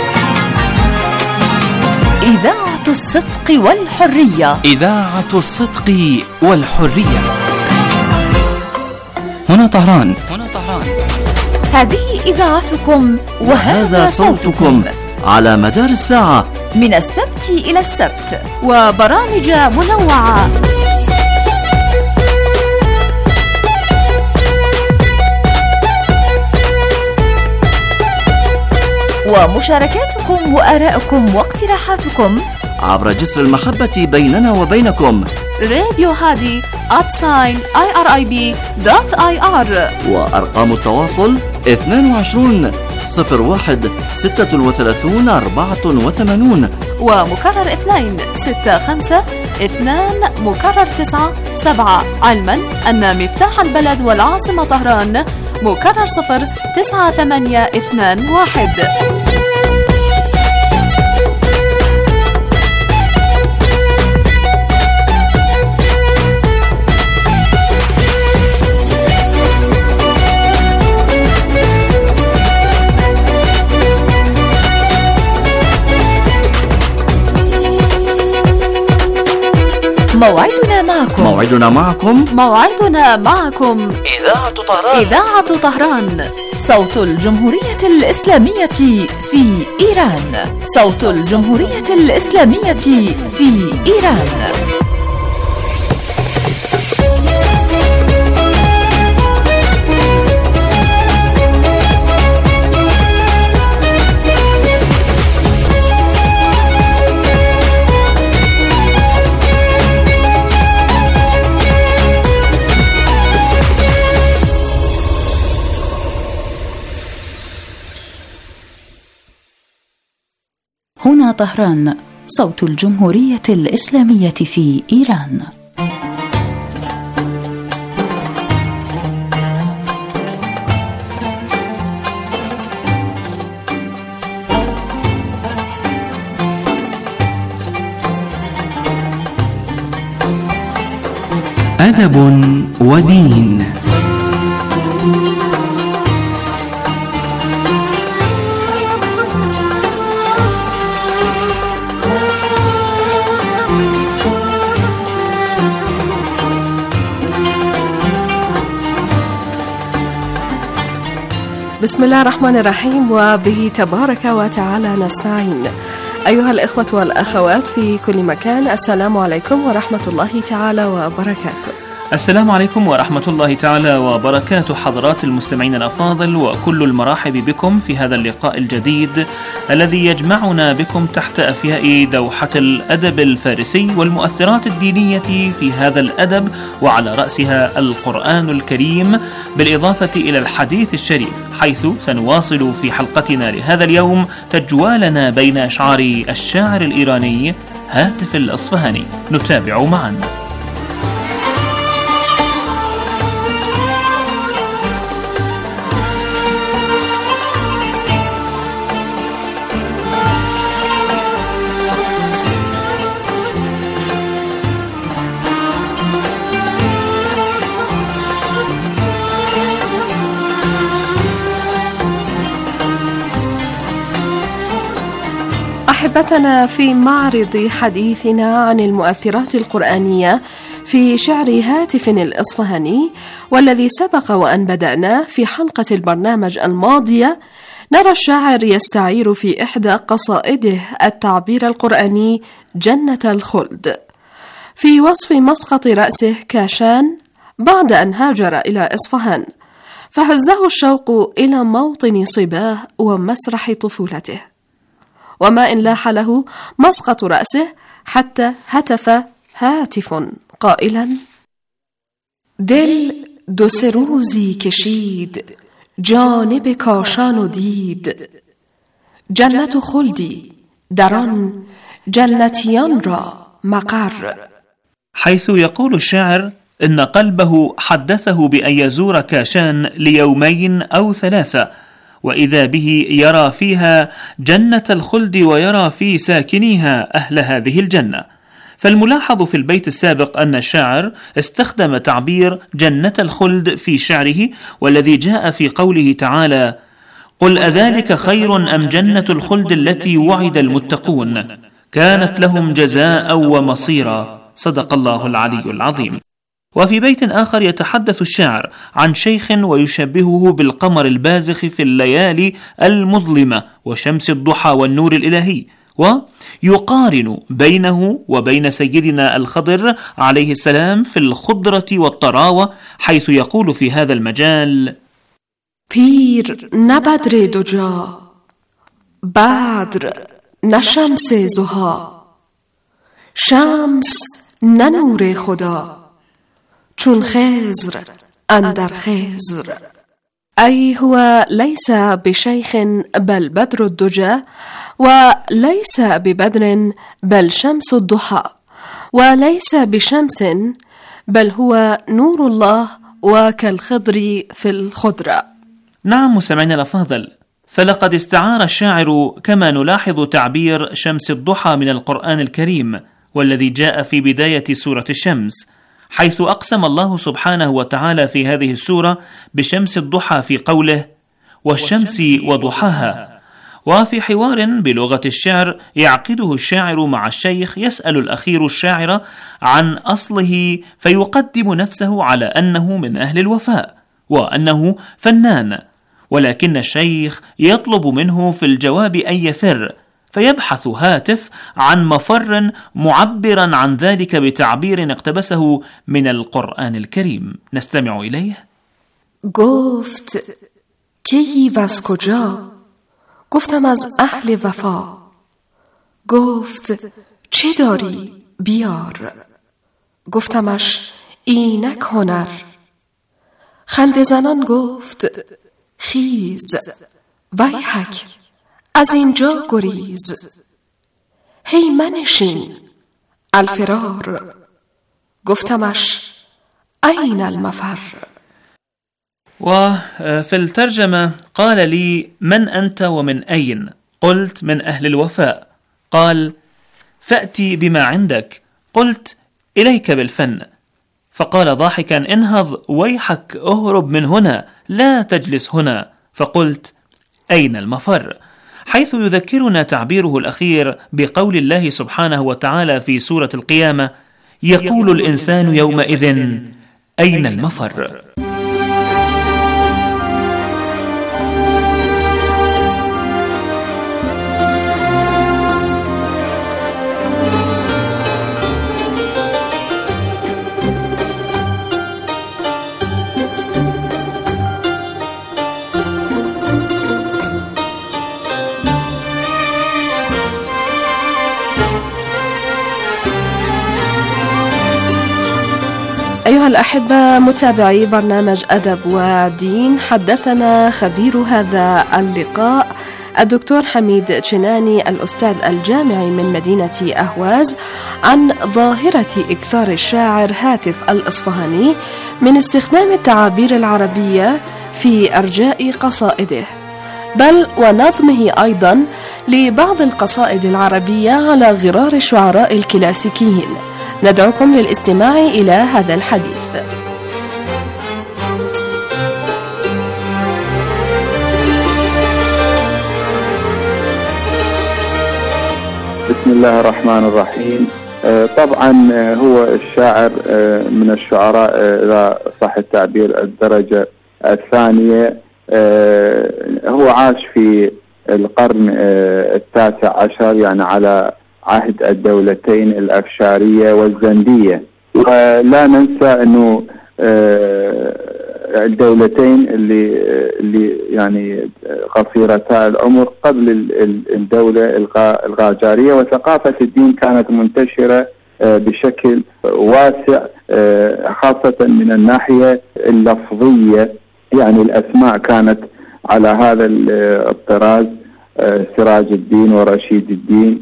إذاعة الصدق والحرية. إذاعة الصدق والحرية. هنا طهران. هنا طهران. هذه إذاعتكم وهذا صوتكم على مدار الساعة من السبت إلى السبت، وبرامج منوعة. ومشاركاتكم وآراءكم واقتراحاتكم عبر جسر المحبة بيننا وبينكم. راديو هادي آت ساين آي آر آي بي دوت آي آر. وأرقام التواصل اثنين وعشرين صفر واحد ستة وثلاثين أربعة وثمانين ومكرر اثنين ستة خمسة اثنان مكرر تسعة سبعة. علما أن مفتاح البلد والعاصمة طهران مكرر صفر تسعة ثمانية اثنان واحد. موعدنا معكم موعدنا معكم موعدنا معكم إذاعة طهران. إذاعة طهران، صوت الجمهورية الإسلامية في إيران. صوت الجمهورية الإسلامية في إيران. هنا طهران، صوت الجمهورية الإسلامية في إيران. أدب ودين. بسم الله الرحمن الرحيم، وبه تبارك وتعالى نستعين. أيها الإخوة والأخوات في كل مكان، السلام عليكم ورحمة الله تعالى وبركاته. السلام عليكم ورحمة الله تعالى وبركاته حضرات المستمعين الأفاضل، وكل المراحب بكم في هذا اللقاء الجديد الذي يجمعنا بكم تحت أفياء دوحة الأدب الفارسي والمؤثرات الدينية في هذا الأدب، وعلى رأسها القرآن الكريم، بالإضافة إلى الحديث الشريف، حيث سنواصل في حلقتنا لهذا اليوم تجوالنا بين أشعار الشاعر الإيراني هاتف الأصفهاني. نتابع معا. أحبتنا، في معرض حديثنا عن المؤثرات القرآنية في شعر هاتف الأصفهاني، والذي سبق وأن بدأنا في حلقة البرنامج الماضية، نرى الشاعر يستعير في إحدى قصائده التعبير القرآني جنة الخلد في وصف مسقط رأسه كاشان بعد أن هاجر إلى إصفهان، فهزه الشوق إلى موطن صباه ومسرح طفولته. وما إن لاح له مسقط رأسه حتى هتف هاتف قائلا: دل دو سه روزی کشید جانب کاشان و دید، جنت و خلدی در آن جنتیان را مقر. حيث يقول الشاعر إن قلبه حدثه بأن يزور كاشان ليومين أو ثلاثة، وإذا به يرى فيها جنة الخلد ويرى في ساكنيها أهل هذه الجنة. فالملاحظ في البيت السابق أن الشاعر استخدم تعبير جنة الخلد في شعره، والذي جاء في قوله تعالى: قل أذلك خير أم جنة الخلد التي وعد المتقون كانت لهم جزاء ومصيرا. صدق الله العلي العظيم. وفي بيت آخر يتحدث الشاعر عن شيخ ويشبهه بالقمر البازخ في الليالي المظلمة وشمس الضحى والنور الإلهي، ويقارن بينه وبين سيدنا الخضر عليه السلام في الخضرة والطراوة، حيث يقول في هذا المجال: پیر نه بدر دجا، بدر نه شمس ضحی، شمس نه نور خدا، چون خضر اندر خضر. أي هو ليس بشيخ بل بدر الدجى، وليس ببدر بل شمس الضحى، وليس بشمس بل هو نور الله وكالخضر في الخضرة. نعم مستمعينا الأفاضل، فلقد استعار الشاعر كما نلاحظ تعبير شمس الضحى من القرآن الكريم، والذي جاء في بداية سورة الشمس، حيث أقسم الله سبحانه وتعالى في هذه السورة بشمس الضحى في قوله: والشمس وضحاها. وفي حوار بلغة الشعر يعقده الشاعر مع الشيخ، يسأل الأخير الشاعر عن أصله، فيقدم نفسه على أنه من أهل الوفاء وأنه فنان، ولكن الشيخ يطلب منه في الجواب أن يفر، فيبحث هاتف عن مفر معبرا عن ذلك بتعبير اقتبسه من القرآن الكريم. نستمع إليه. گفت کی و از کجا؟ گفتم از اهل وفا. گفت چه داری بیار؟ گفتمش اینک هنر. خنده زنان گفت خیز، ویحک از اینجا گریز. هی منشین الفرار. گفتمش أين المفر؟ وفي الترجمة قال لي: من أنت ومن أين؟ قلت: من أهل الوفاء. قال: فأتي بما عندك. قلت: إليك بالفن. فقال ضاحكا: انهض ويحك، اهرب من هنا، لا تجلس هنا. فقلت: أين المفر؟ حيث يذكرنا تعبيره الأخير بقول الله سبحانه وتعالى في سورة القيامة: يقول الإنسان يومئذ أين المفر؟ أيها الأحبة متابعي برنامج أدب ودين، حدثنا خبير هذا اللقاء الدكتور حميد تشناني الأستاذ الجامعي من مدينة أهواز عن ظاهرة إكثار الشاعر هاتف الإصفهاني من استخدام التعابير العربية في أرجاء قصائده، بل ونظمه أيضا لبعض القصائد العربية على غرار الشعراء الكلاسيكيين. ندعوكم للاستماع إلى هذا الحديث. بسم الله الرحمن الرحيم. طبعا هو الشاعر من الشعراء إذا صح التعبير الدرجة الثانية. هو عاش في القرن التاسع عشر، يعني على عهد الدولتين الأفشارية والزندية. ولا ننسى أنه الدولتين اللي اللي يعني قصيرتا العمر قبل الدولة القاجارية، وثقافة الدين كانت منتشرة بشكل واسع خاصة من الناحية اللفظية. يعني الأسماء كانت على هذا الطراز، سراج الدين ورشيد الدين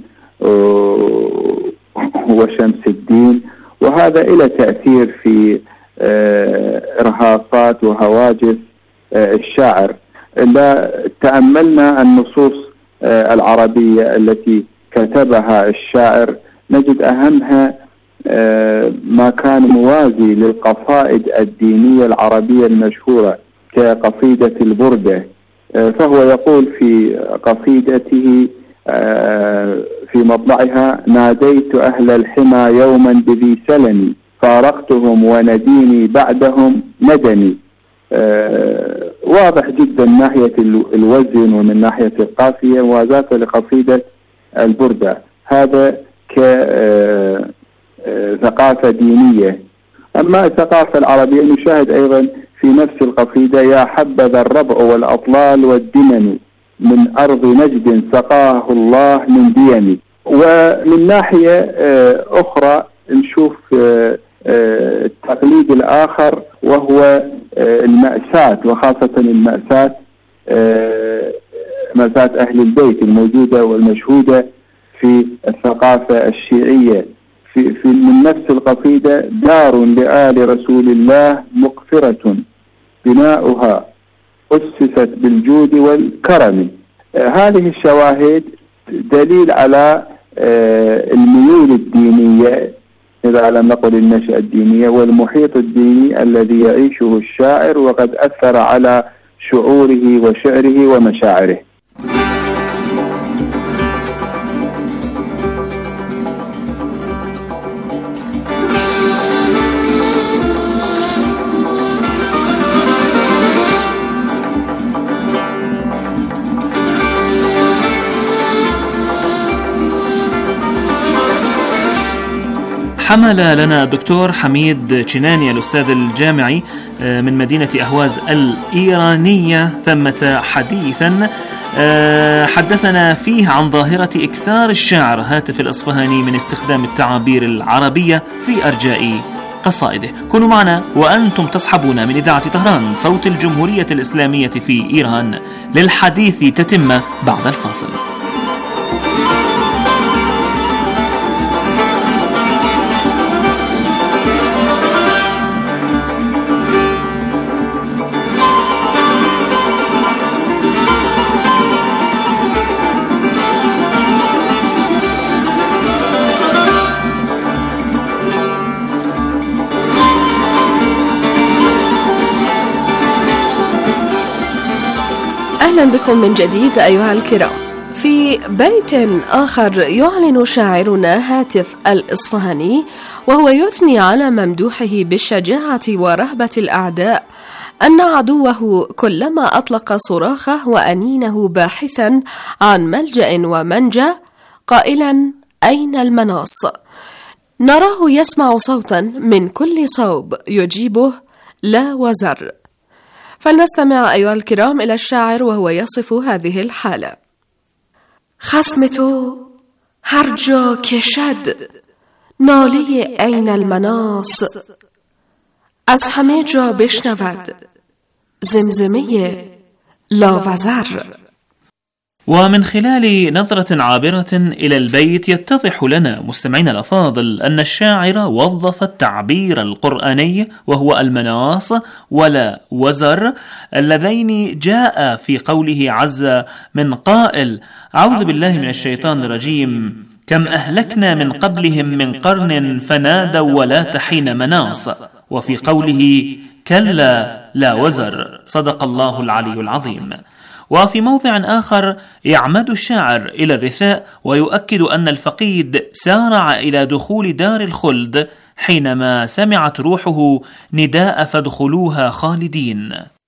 وشمس الدين، وهذا إلى تأثير في إرهاصات وهواجس الشاعر. إذا تأملنا النصوص العربية التي كتبها الشاعر نجد أهمها ما كان موازي للقصائد الدينية العربية المشهورة كقصيدة البردة. فهو يقول في قصيدته في مطلعها: ناديت أهل الحمى يوما بذي سلمي فارقتهم ونديني بعدهم ندني. واضح جدا من ناحية الوزن ومن ناحية القافية موازاة لقصيدة البردة، هذا كثقافة دينية. أما الثقافة العربية نشاهد أيضا في نفس القصيدة: يا حبذا الربع والأطلال والدمن من أرض نجد سقاه الله من ديم. ومن ناحية أخرى نشوف التقليد الآخر وهو المأساة، وخاصة المأساة مأساة أهل البيت الموجودة والمشهودة في الثقافة الشيعية. في, في من نفس القصيدة: دار لآل رسول الله مقفرة بناؤها أسست بالجود والكرم. هذه الشواهد دليل على الميول الدينية، إذا لم نقل النشأة الدينية، والمحيط الديني الذي يعيشه الشاعر، وقد أثر على شعوره وشعره ومشاعره. حمل لنا الدكتور حميد شناني الأستاذ الجامعي من مدينة أهواز الإيرانية ثمة حديثا حدثنا فيه عن ظاهرة إكثار الشاعر هاتف الأصفهاني من استخدام التعابير العربية في أرجاء قصائده. كونوا معنا وأنتم تصحبون من إذاعة طهران صوت الجمهورية الإسلامية في إيران للحديث تتمة بعد الفاصل. أهلا بكم من جديد أيها الكرام. في بيت آخر يعلن شاعرنا هاتف الإصفهاني وهو يثني على ممدوحه بالشجاعة ورهبة الأعداء أن عدوه كلما أطلق صراخه وأنينه باحثا عن ملجأ ومنجى قائلا: أين المناص؟ نراه يسمع صوتا من كل صوب يجيبه: لا وزر. فلنستمع أيها الكرام إلى الشاعر وهو يصف هذه الحالة: خصم تو هر جا کشد ناله عین المناص، از همه جا بشنود زمزمه لاوزر. ومن خلال نظرة عابرة إلى البيت يتضح لنا مستمعين الأفاضل أن الشاعر وظف التعبير القرآني وهو المناص ولا وزر اللذين جاء في قوله عز من قائل: أعوذ بالله من الشيطان الرجيم، كم أهلكنا من قبلهم من قرن فنادوا ولا تحين مناص، وفي قوله كلا لا وزر. صدق الله العلي العظيم. وفي موضع آخر يعمد الشاعر إلى الرثاء ويؤكد أن الفقيد سارع إلى دخول دار الخلد حينما سمعت روحه نداء فادخلوها خالدين.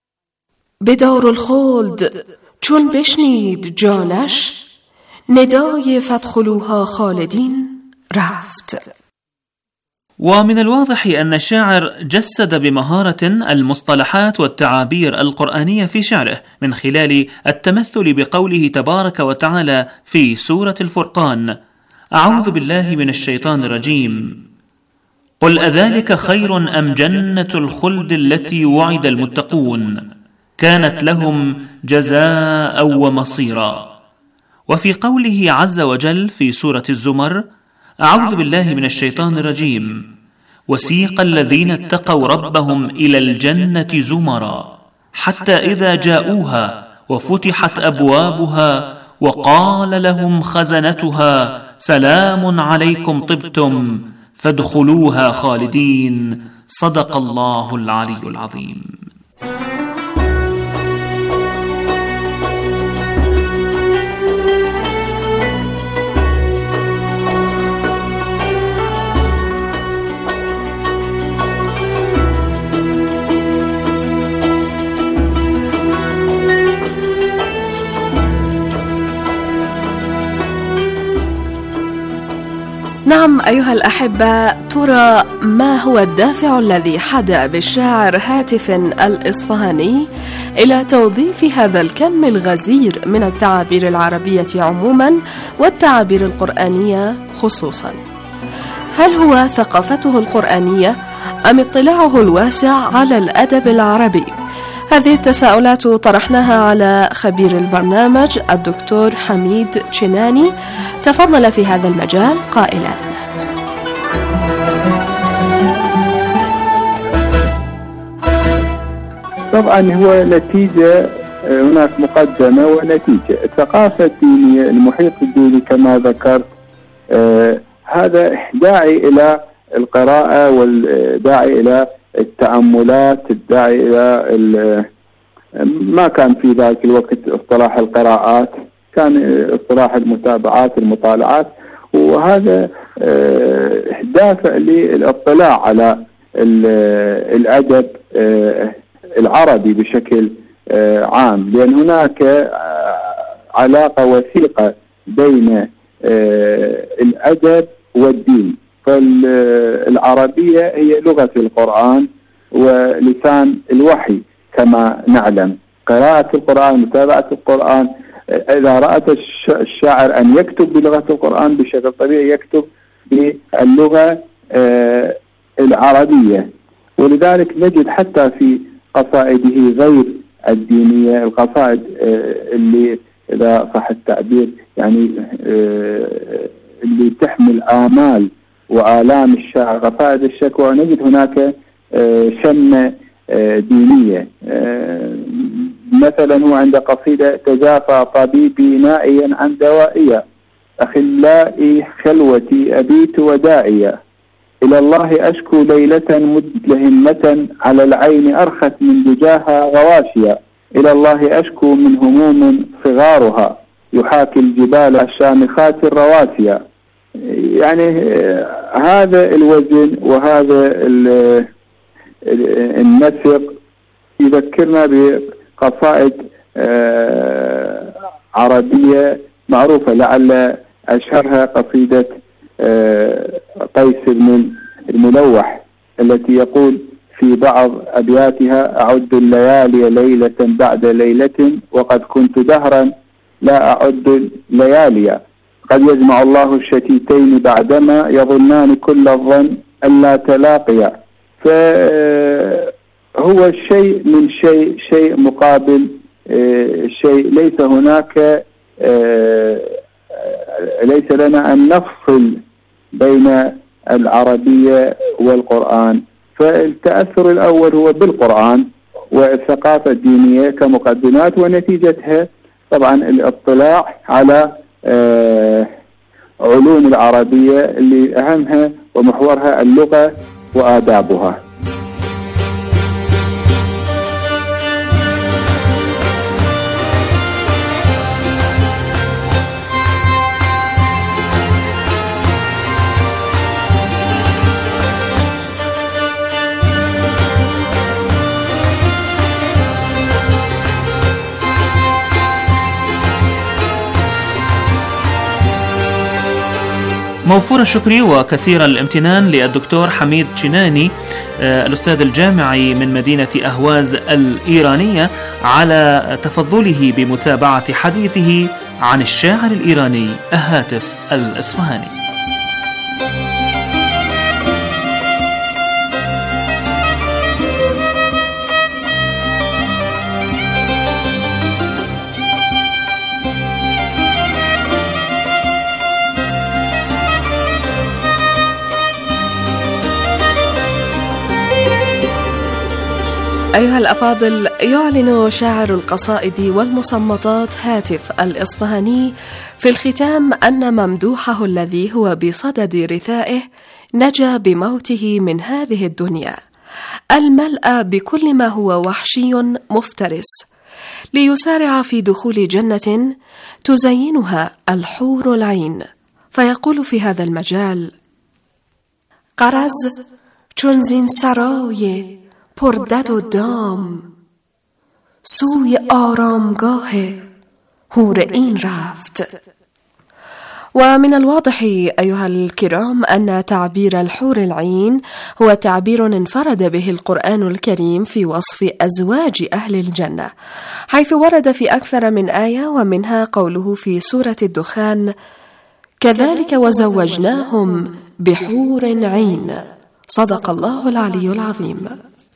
بدار الخلد چون بشنید جانش ندای فادخلوها خالدین رفت. ومن الواضح أن الشاعر جسد بمهارة المصطلحات والتعابير القرآنية في شعره من خلال التمثل بقوله تبارك وتعالى في سورة الفرقان: أعوذ بالله من الشيطان الرجيم، قل أذلك خير أم جنة الخلد التي وعد المتقون كانت لهم جزاء ومصيرا. وفي قوله عز وجل في سورة الزمر: أعوذ بالله من الشيطان الرجيم، وسيق الذين اتقوا ربهم إلى الجنة زمرا حتى إذا جاءوها وفتحت أبوابها وقال لهم خزنتها سلام عليكم طبتم فادخلوها خالدين. صدق الله العلي العظيم. نعم أيها الأحبة، ترى ما هو الدافع الذي حدا بالشاعر هاتف الإصفهاني إلى توظيف هذا الكم الغزير من التعابير العربية عموما والتعابير القرآنية خصوصا؟ هل هو ثقافته القرآنية أم اطلاعه الواسع على الأدب العربي؟ هذه التساؤلات طرحناها على خبير البرنامج الدكتور حميد شناني، تفضل في هذا المجال قائلا: طبعا هو نتيجة، هناك مقدمة ونتيجة. الثقافة الدينية، المحيط الديني كما ذكرت، آه هذا داعي إلى القراءة والداعي إلى التأملات، الداعي إلى ما كان في ذلك الوقت اصطلاح القراءات، كان اصطلاح المتابعات المطالعات، وهذا دافع للاطلاع على الأدب العربي بشكل عام، لأن هناك علاقة وثيقة بين الأدب والدين. فالعربية هي لغة القرآن ولسان الوحي كما نعلم. قراءة القرآن، متابعة القرآن، إذا رأت الشاعر أن يكتب بلغة القرآن بشكل طبيعي يكتب باللغة العربية. ولذلك نجد حتى في قصائده غير الدينية، القصائد اللي إذا صح التعبير يعني اللي تحمل آمال وآلام الشاعر، قصائد الشكوى، نجد هناك شنة دينية. مثلا هو عند قصيدة: تجافى طبيبي نائيا عن دوائي، أخلائي خلوتي أبيت ودائية، إلى الله أشكو ليلة مدلهمة، على العين أرخت من دجاها غواشية، إلى الله أشكو من هموم صغارها، يحاكي الجبال الشامخات الرواسية. يعني هذا الوزن وهذا النسق يذكرنا بقصائد عربية معروفة، لعل أشهرها قصيدة قيس بن الملوح التي يقول في بعض أبياتها: أعد الليالي ليلة بعد ليلة، وقد كنت دهرا لا أعد الليالي، قد يجمع الله الشتيتين بعدما يظنان كل الظن ألا تلاقيا. فهو شيء من شيء، شيء مقابل شيء، ليس هناك، ليس لنا أن نفصل بين العربية والقرآن. فالتأثر الأول هو بالقرآن والثقافة الدينية كمقدمات، ونتيجتها طبعا الاطلاع على علوم العربية اللي أهمها ومحورها اللغة وآدابها. موفور الشكر وكثير الامتنان للدكتور حميد شناني الأستاذ الجامعي من مدينة أهواز الإيرانية على تفضله بمتابعة حديثه عن الشاعر الإيراني الهاتف الإصفهاني. أيها الأفاضل، يعلن شاعر القصائد والمصمتات هاتف الإصفهاني في الختام أن ممدوحه الذي هو بصدد رثائه نجا بموته من هذه الدنيا الملأى بكل ما هو وحشي مفترس، ليسارع في دخول جنة تزينها الحور العين. فيقول في هذا المجال: قرز چون سرای پردد و دام سوی آرامگاه حور این رفت. ومن الواضح أيها الكرام أن تعبير الحور العين هو تعبير انفرد به القرآن الكريم في وصف أزواج أهل الجنة، حيث ورد في أكثر من آية، ومنها قوله في سورة الدخان: كذلك وزوجناهم بحور عين. صدق الله العلي العظيم.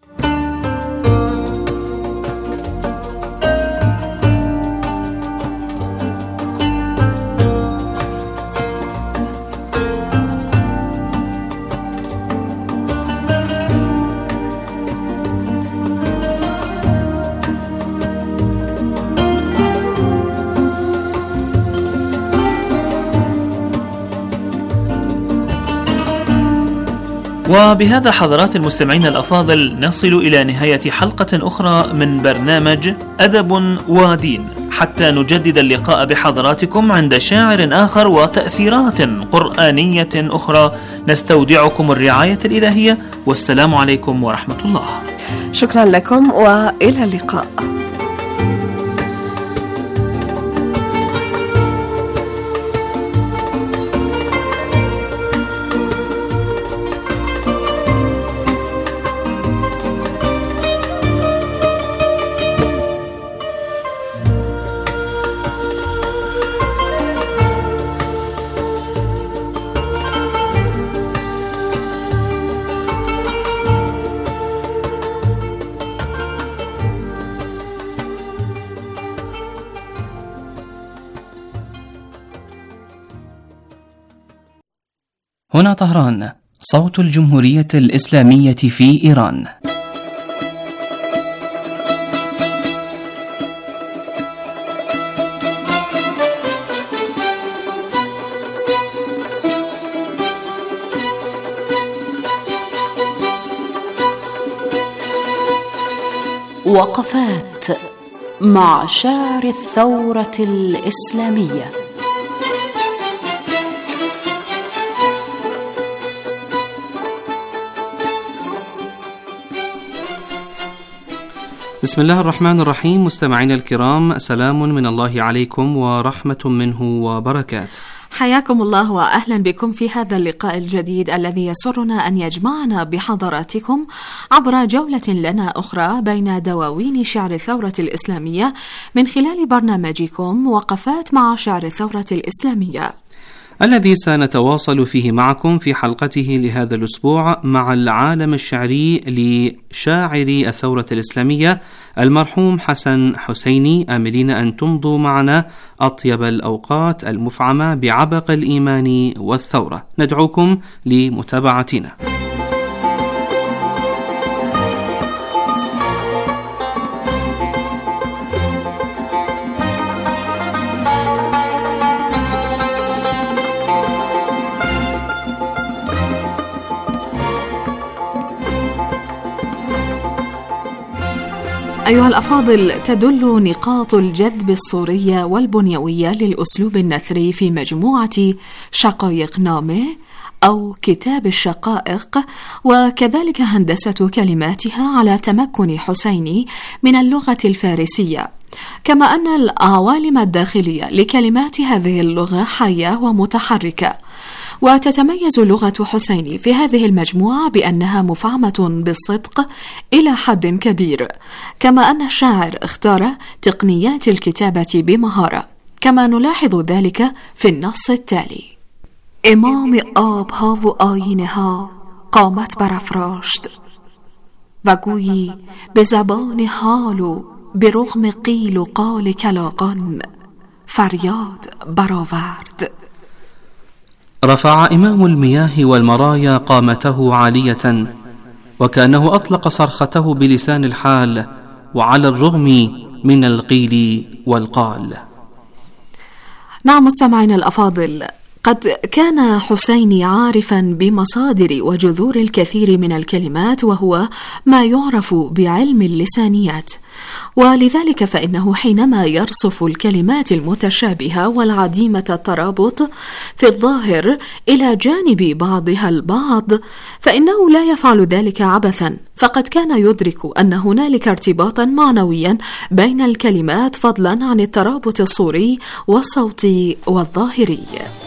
وبهذا حضرات المستمعين الأفاضل نصل إلى نهاية حلقة أخرى من برنامج أدب ودين، حتى نجدد اللقاء بحضراتكم عند شاعر آخر وتأثيرات قرآنية أخرى. نستودعكم الرعاية الإلهية، والسلام عليكم ورحمة الله. شكرا لكم وإلى اللقاء. هنا طهران، صوت الجمهورية الإسلامية في إيران. وقفات مع شاعر الثورة الإسلامية. بسم الله الرحمن الرحيم. مستمعينا الكرام، سلام من الله عليكم ورحمة منه وبركاته. حياكم الله وأهلا بكم في هذا اللقاء الجديد الذي يسرنا أن يجمعنا بحضراتكم عبر جولة لنا أخرى بين دواوين شعر الثورة الإسلامية من خلال برنامجكم وقفات مع شعر الثورة الإسلامية، الذي سنتواصل فيه معكم في حلقته لهذا الأسبوع مع العالم الشعري لشاعر الثورة الإسلامية المرحوم حسن حسيني، آملين أن تمضوا معنا أطيب الأوقات المفعمة بعبق الإيمان والثورة. ندعوكم لمتابعتنا. أيها الأفاضل، تدل نقاط الجذب الصورية والبنيوية للأسلوب النثري في مجموعة شقائق نامه أو كتاب الشقائق، وكذلك هندسة كلماتها على تمكن حسيني من اللغة الفارسية، كما أن العوالم الداخلية لكلمات هذه اللغة حية ومتحركة، وتتميز لغة حسيني في هذه المجموعة بأنها مفعمة بالصدق إلى حد كبير، كما أن الشاعر اختار تقنيات الكتابة بمهارة، كما نلاحظ ذلك في النص التالي: امام آبها و آینه ها قامت برافراشت و گویی به زبان حال و به رغم قیل و قال کلاغان فریاد برآورد. رفع إمام المياه والمرايا قامته عالية وكأنه أطلق صرخته بلسان الحال وعلى الرغم من القيل والقال. نعم مستمعينا الأفاضل، قد كان حسيني عارفا بمصادر وجذور الكثير من الكلمات، وهو ما يعرف بعلم اللسانيات، ولذلك فإنه حينما يرصف الكلمات المتشابهة والعديمة الترابط في الظاهر إلى جانب بعضها البعض فإنه لا يفعل ذلك عبثا، فقد كان يدرك أن هنالك ارتباطا معنويا بين الكلمات فضلا عن الترابط الصوري والصوتي والظاهري.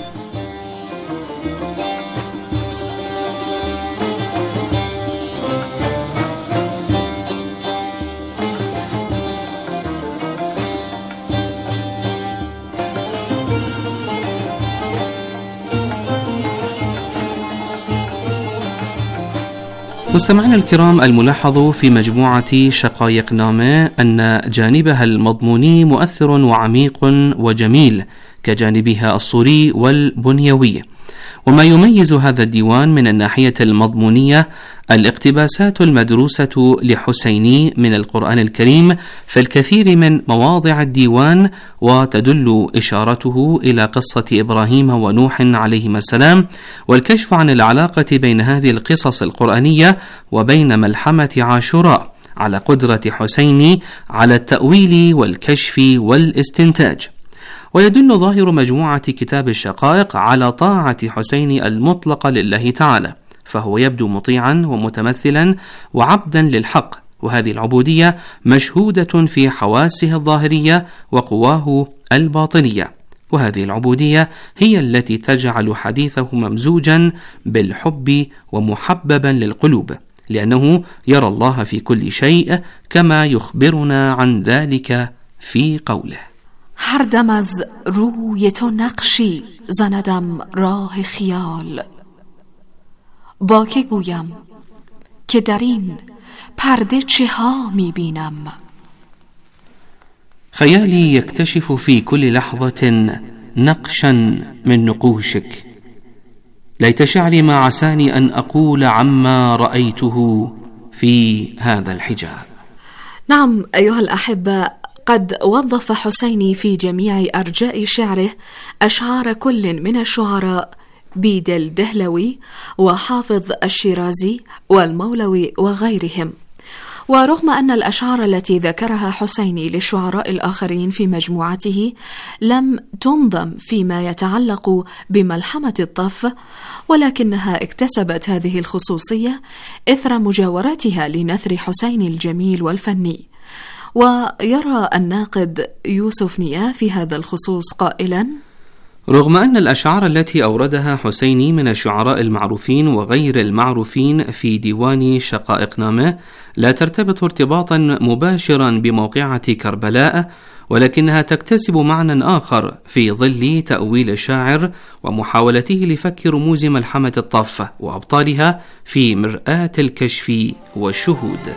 مستمعينا الكرام، الملاحظ في مجموعة شقائق نامة أن جانبها المضموني مؤثر وعميق وجميل كجانبها الصوري والبنيوي، وما يميز هذا الديوان من الناحية المضمونية الاقتباسات المدروسة لحسيني من القرآن الكريم في الكثير من مواضع الديوان، وتدل إشارته إلى قصة إبراهيم ونوح عليهما السلام، والكشف عن العلاقة بين هذه القصص القرآنية وبين ملحمة عاشوراء على قدرة حسيني على التأويل والكشف والاستنتاج. ويدل ظاهر مجموعة كتاب الشقائق على طاعة حسيني المطلقة لله تعالى، فهو يبدو مطيعا ومتمثلا وعبدا للحق، وهذه العبودية مشهودة في حواسه الظاهرية وقواه الباطنية، وهذه العبودية هي التي تجعل حديثه ممزوجا بالحب ومحببا للقلوب، لأنه يرى الله في كل شيء كما يخبرنا عن ذلك في قوله: هر دم از روی تو نقشی زندم راه خیال، با که گویم که در این پرده چه ها می بینم. خيالي يكتشف في كل لحظة نقشا من نقوشك، ليت شعري ما عساني أن أقول عما رأيته في هذا الحجاب. نعم أيها الأحبة، قد وظف حسيني في جميع أرجاء شعره أشعار كل من الشعراء بيد الدهلوي وحافظ الشيرازي والمولوي وغيرهم. ورغم أن الأشعار التي ذكرها حسيني للشعراء الآخرين في مجموعته لم تنظم فيما يتعلق بملحمة الطف، ولكنها اكتسبت هذه الخصوصية إثر مجاورتها لنثر حسيني الجميل والفني. ويرى الناقد يوسف نيا في هذا الخصوص قائلا: رغم أن الأشعار التي أوردها حسيني من الشعراء المعروفين وغير المعروفين في ديوان شقائق نامة لا ترتبط ارتباطا مباشرا بموقعة كربلاء، ولكنها تكتسب معنى آخر في ظل تأويل الشاعر ومحاولته لفك رموز ملحمة الطف وأبطالها في مرآة الكشف والشهود.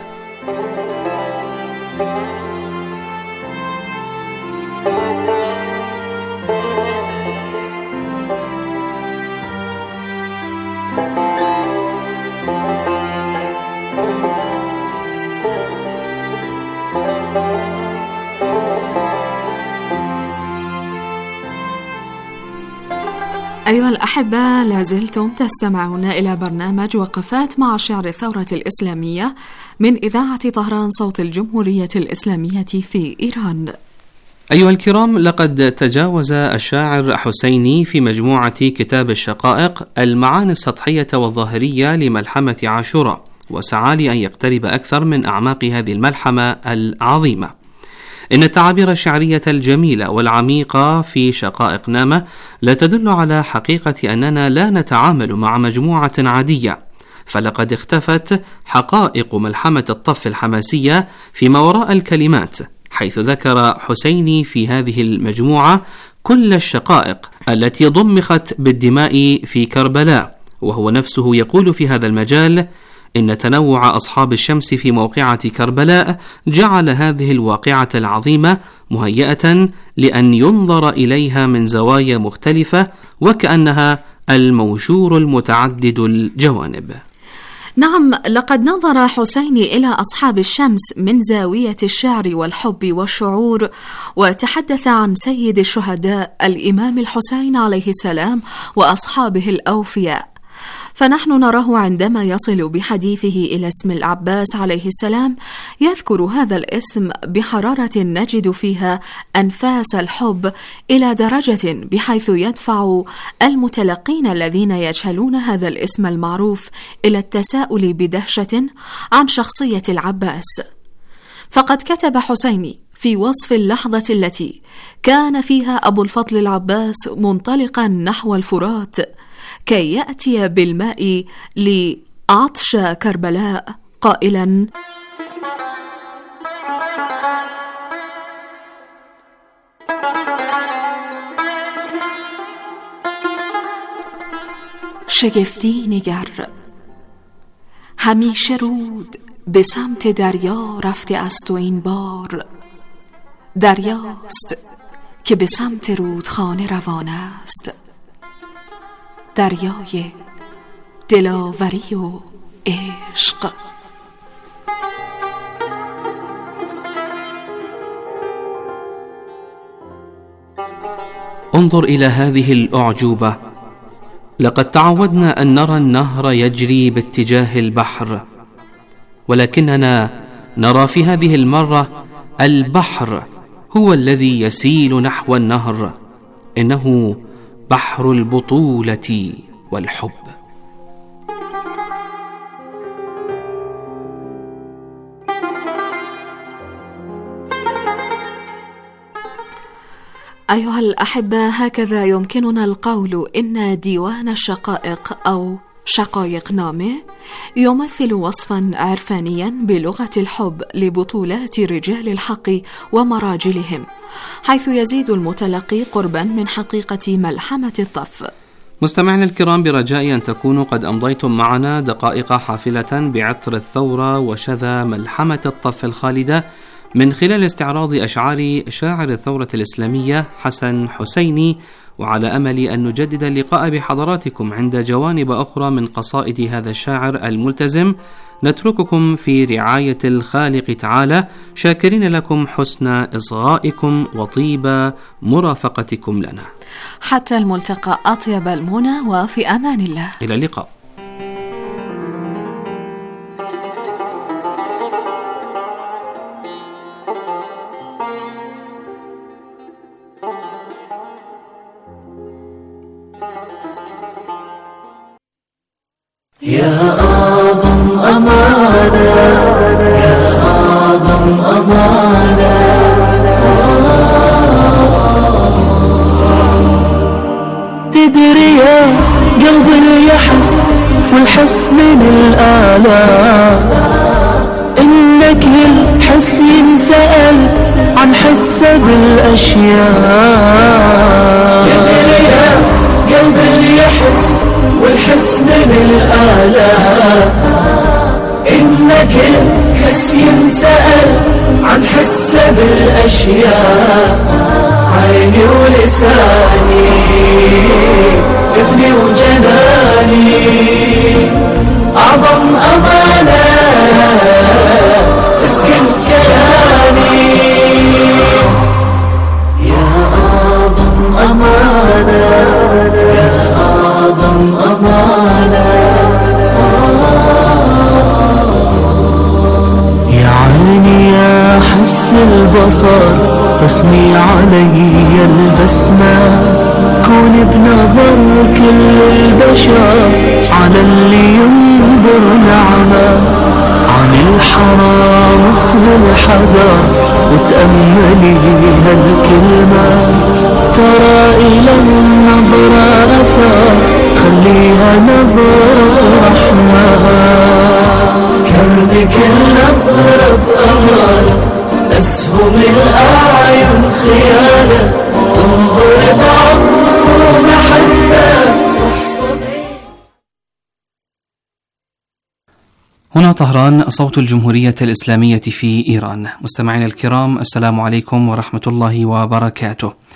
أيها الأحبة، لازلتم تستمعون إلى برنامج وقفات مع شعر الثورة الإسلامية من إذاعة طهران صوت الجمهورية الإسلامية في إيران. أيها الكرام، لقد تجاوز الشاعر حسيني في مجموعة كتاب الشقائق المعاني السطحية والظاهرية لملحمة عاشوراء، وسعى لأن يقترب أكثر من أعماق هذه الملحمة العظيمة. إن التعابير الشعرية الجميلة والعميقة في شقائق نامة لا تدل على حقيقة أننا لا نتعامل مع مجموعة عادية، فلقد اختفت حقائق ملحمة الطف الحماسية فيما وراء الكلمات، حيث ذكر حسيني في هذه المجموعة كل الشقائق التي ضمخت بالدماء في كربلاء، وهو نفسه يقول في هذا المجال إن تنوع أصحاب الشمس في موقعة كربلاء جعل هذه الواقعة العظيمة مهيئة لأن ينظر إليها من زوايا مختلفة وكأنها الموشور المتعدد الجوانب. نعم، لقد نظر حسيني إلى أصحاب الشمس من زاوية الشعر والحب والشعور، وتحدث عن سيد الشهداء الإمام الحسين عليه السلام وأصحابه الأوفياء، فنحن نراه عندما يصل بحديثه إلى اسم العباس عليه السلام يذكر هذا الاسم بحرارة نجد فيها أنفاس الحب إلى درجة بحيث يدفع المتلقين الذين يجهلون هذا الاسم المعروف إلى التساؤل بدهشة عن شخصية العباس. فقد كتب حسيني في وصف اللحظة التي كان فيها أبو الفضل العباس منطلقا نحو الفرات كي يأتي بالماء لعطش كربلاء قائلا: شگفتی نگر، همیشه رود به سمت دریا رفته است و این بار دریاست که به سمت رودخانه روان است، دریای دلاوری و عشق. انظر إلى هذه الأعجوبة، لقد تعودنا أن نرى النهر يجري باتجاه البحر، ولكننا نرى في هذه المرة البحر هو الذي يسيل نحو النهر، إنه بحر البطولة والحب. أيها الأحبة، هكذا يمكننا القول إن ديوان الشقائق أو شقائق نامة يمثل وصفا عرفانيا بلغة الحب لبطولات رجال الحق ومراجلهم، حيث يزيد المتلقي قربا من حقيقة ملحمة الطف. مستمعينا الكرام، برجاء أن تكونوا قد أمضيتم معنا دقائق حافلة بعطر الثورة وشذا ملحمة الطف الخالدة من خلال استعراض أشعار شاعر الثورة الإسلامية حسن حسيني، وعلى أمل أن نجدد اللقاء بحضراتكم عند جوانب أخرى من قصائد هذا الشاعر الملتزم. نترككم في رعاية الخالق تعالى، شاكرين لكم حسن إصغائكم وطيب مرافقتكم لنا. حتى الملتقى، أطيب المنى، وفي أمان الله. إلى اللقاء. يا أعظم أمانة، يا أعظم أمانة، تدري يا قلبي اللي يحس والحس من الآلام، إنك الحس ينسأل عن حسه بالأشياء. تدري يا قلبي اللي يحس والحس من الآلام، إنك الحس ينسأل عن حسه بالأشياء. عيني ولساني، إذني وجناني، أعظم أمانة تسكن كياني. يا أعظم أمانة، يا أعظم أمانة، يا عيني يا حس البصر، رسمي علي البسمة، كون بنظر كل البشر على اللي ينظر نعمة. من الحرام خذ الحذر وتأملي هالكلمة، ترى إلى النظرة أثر خليها نظرة رحمة. كربك النظرة بأمانة، أسهم الأعين خيانة، انظر بعطف ومحبة. هنا طهران، صوت الجمهورية الإسلامية في إيران. مستمعينا الكرام، السلام عليكم ورحمة الله وبركاته.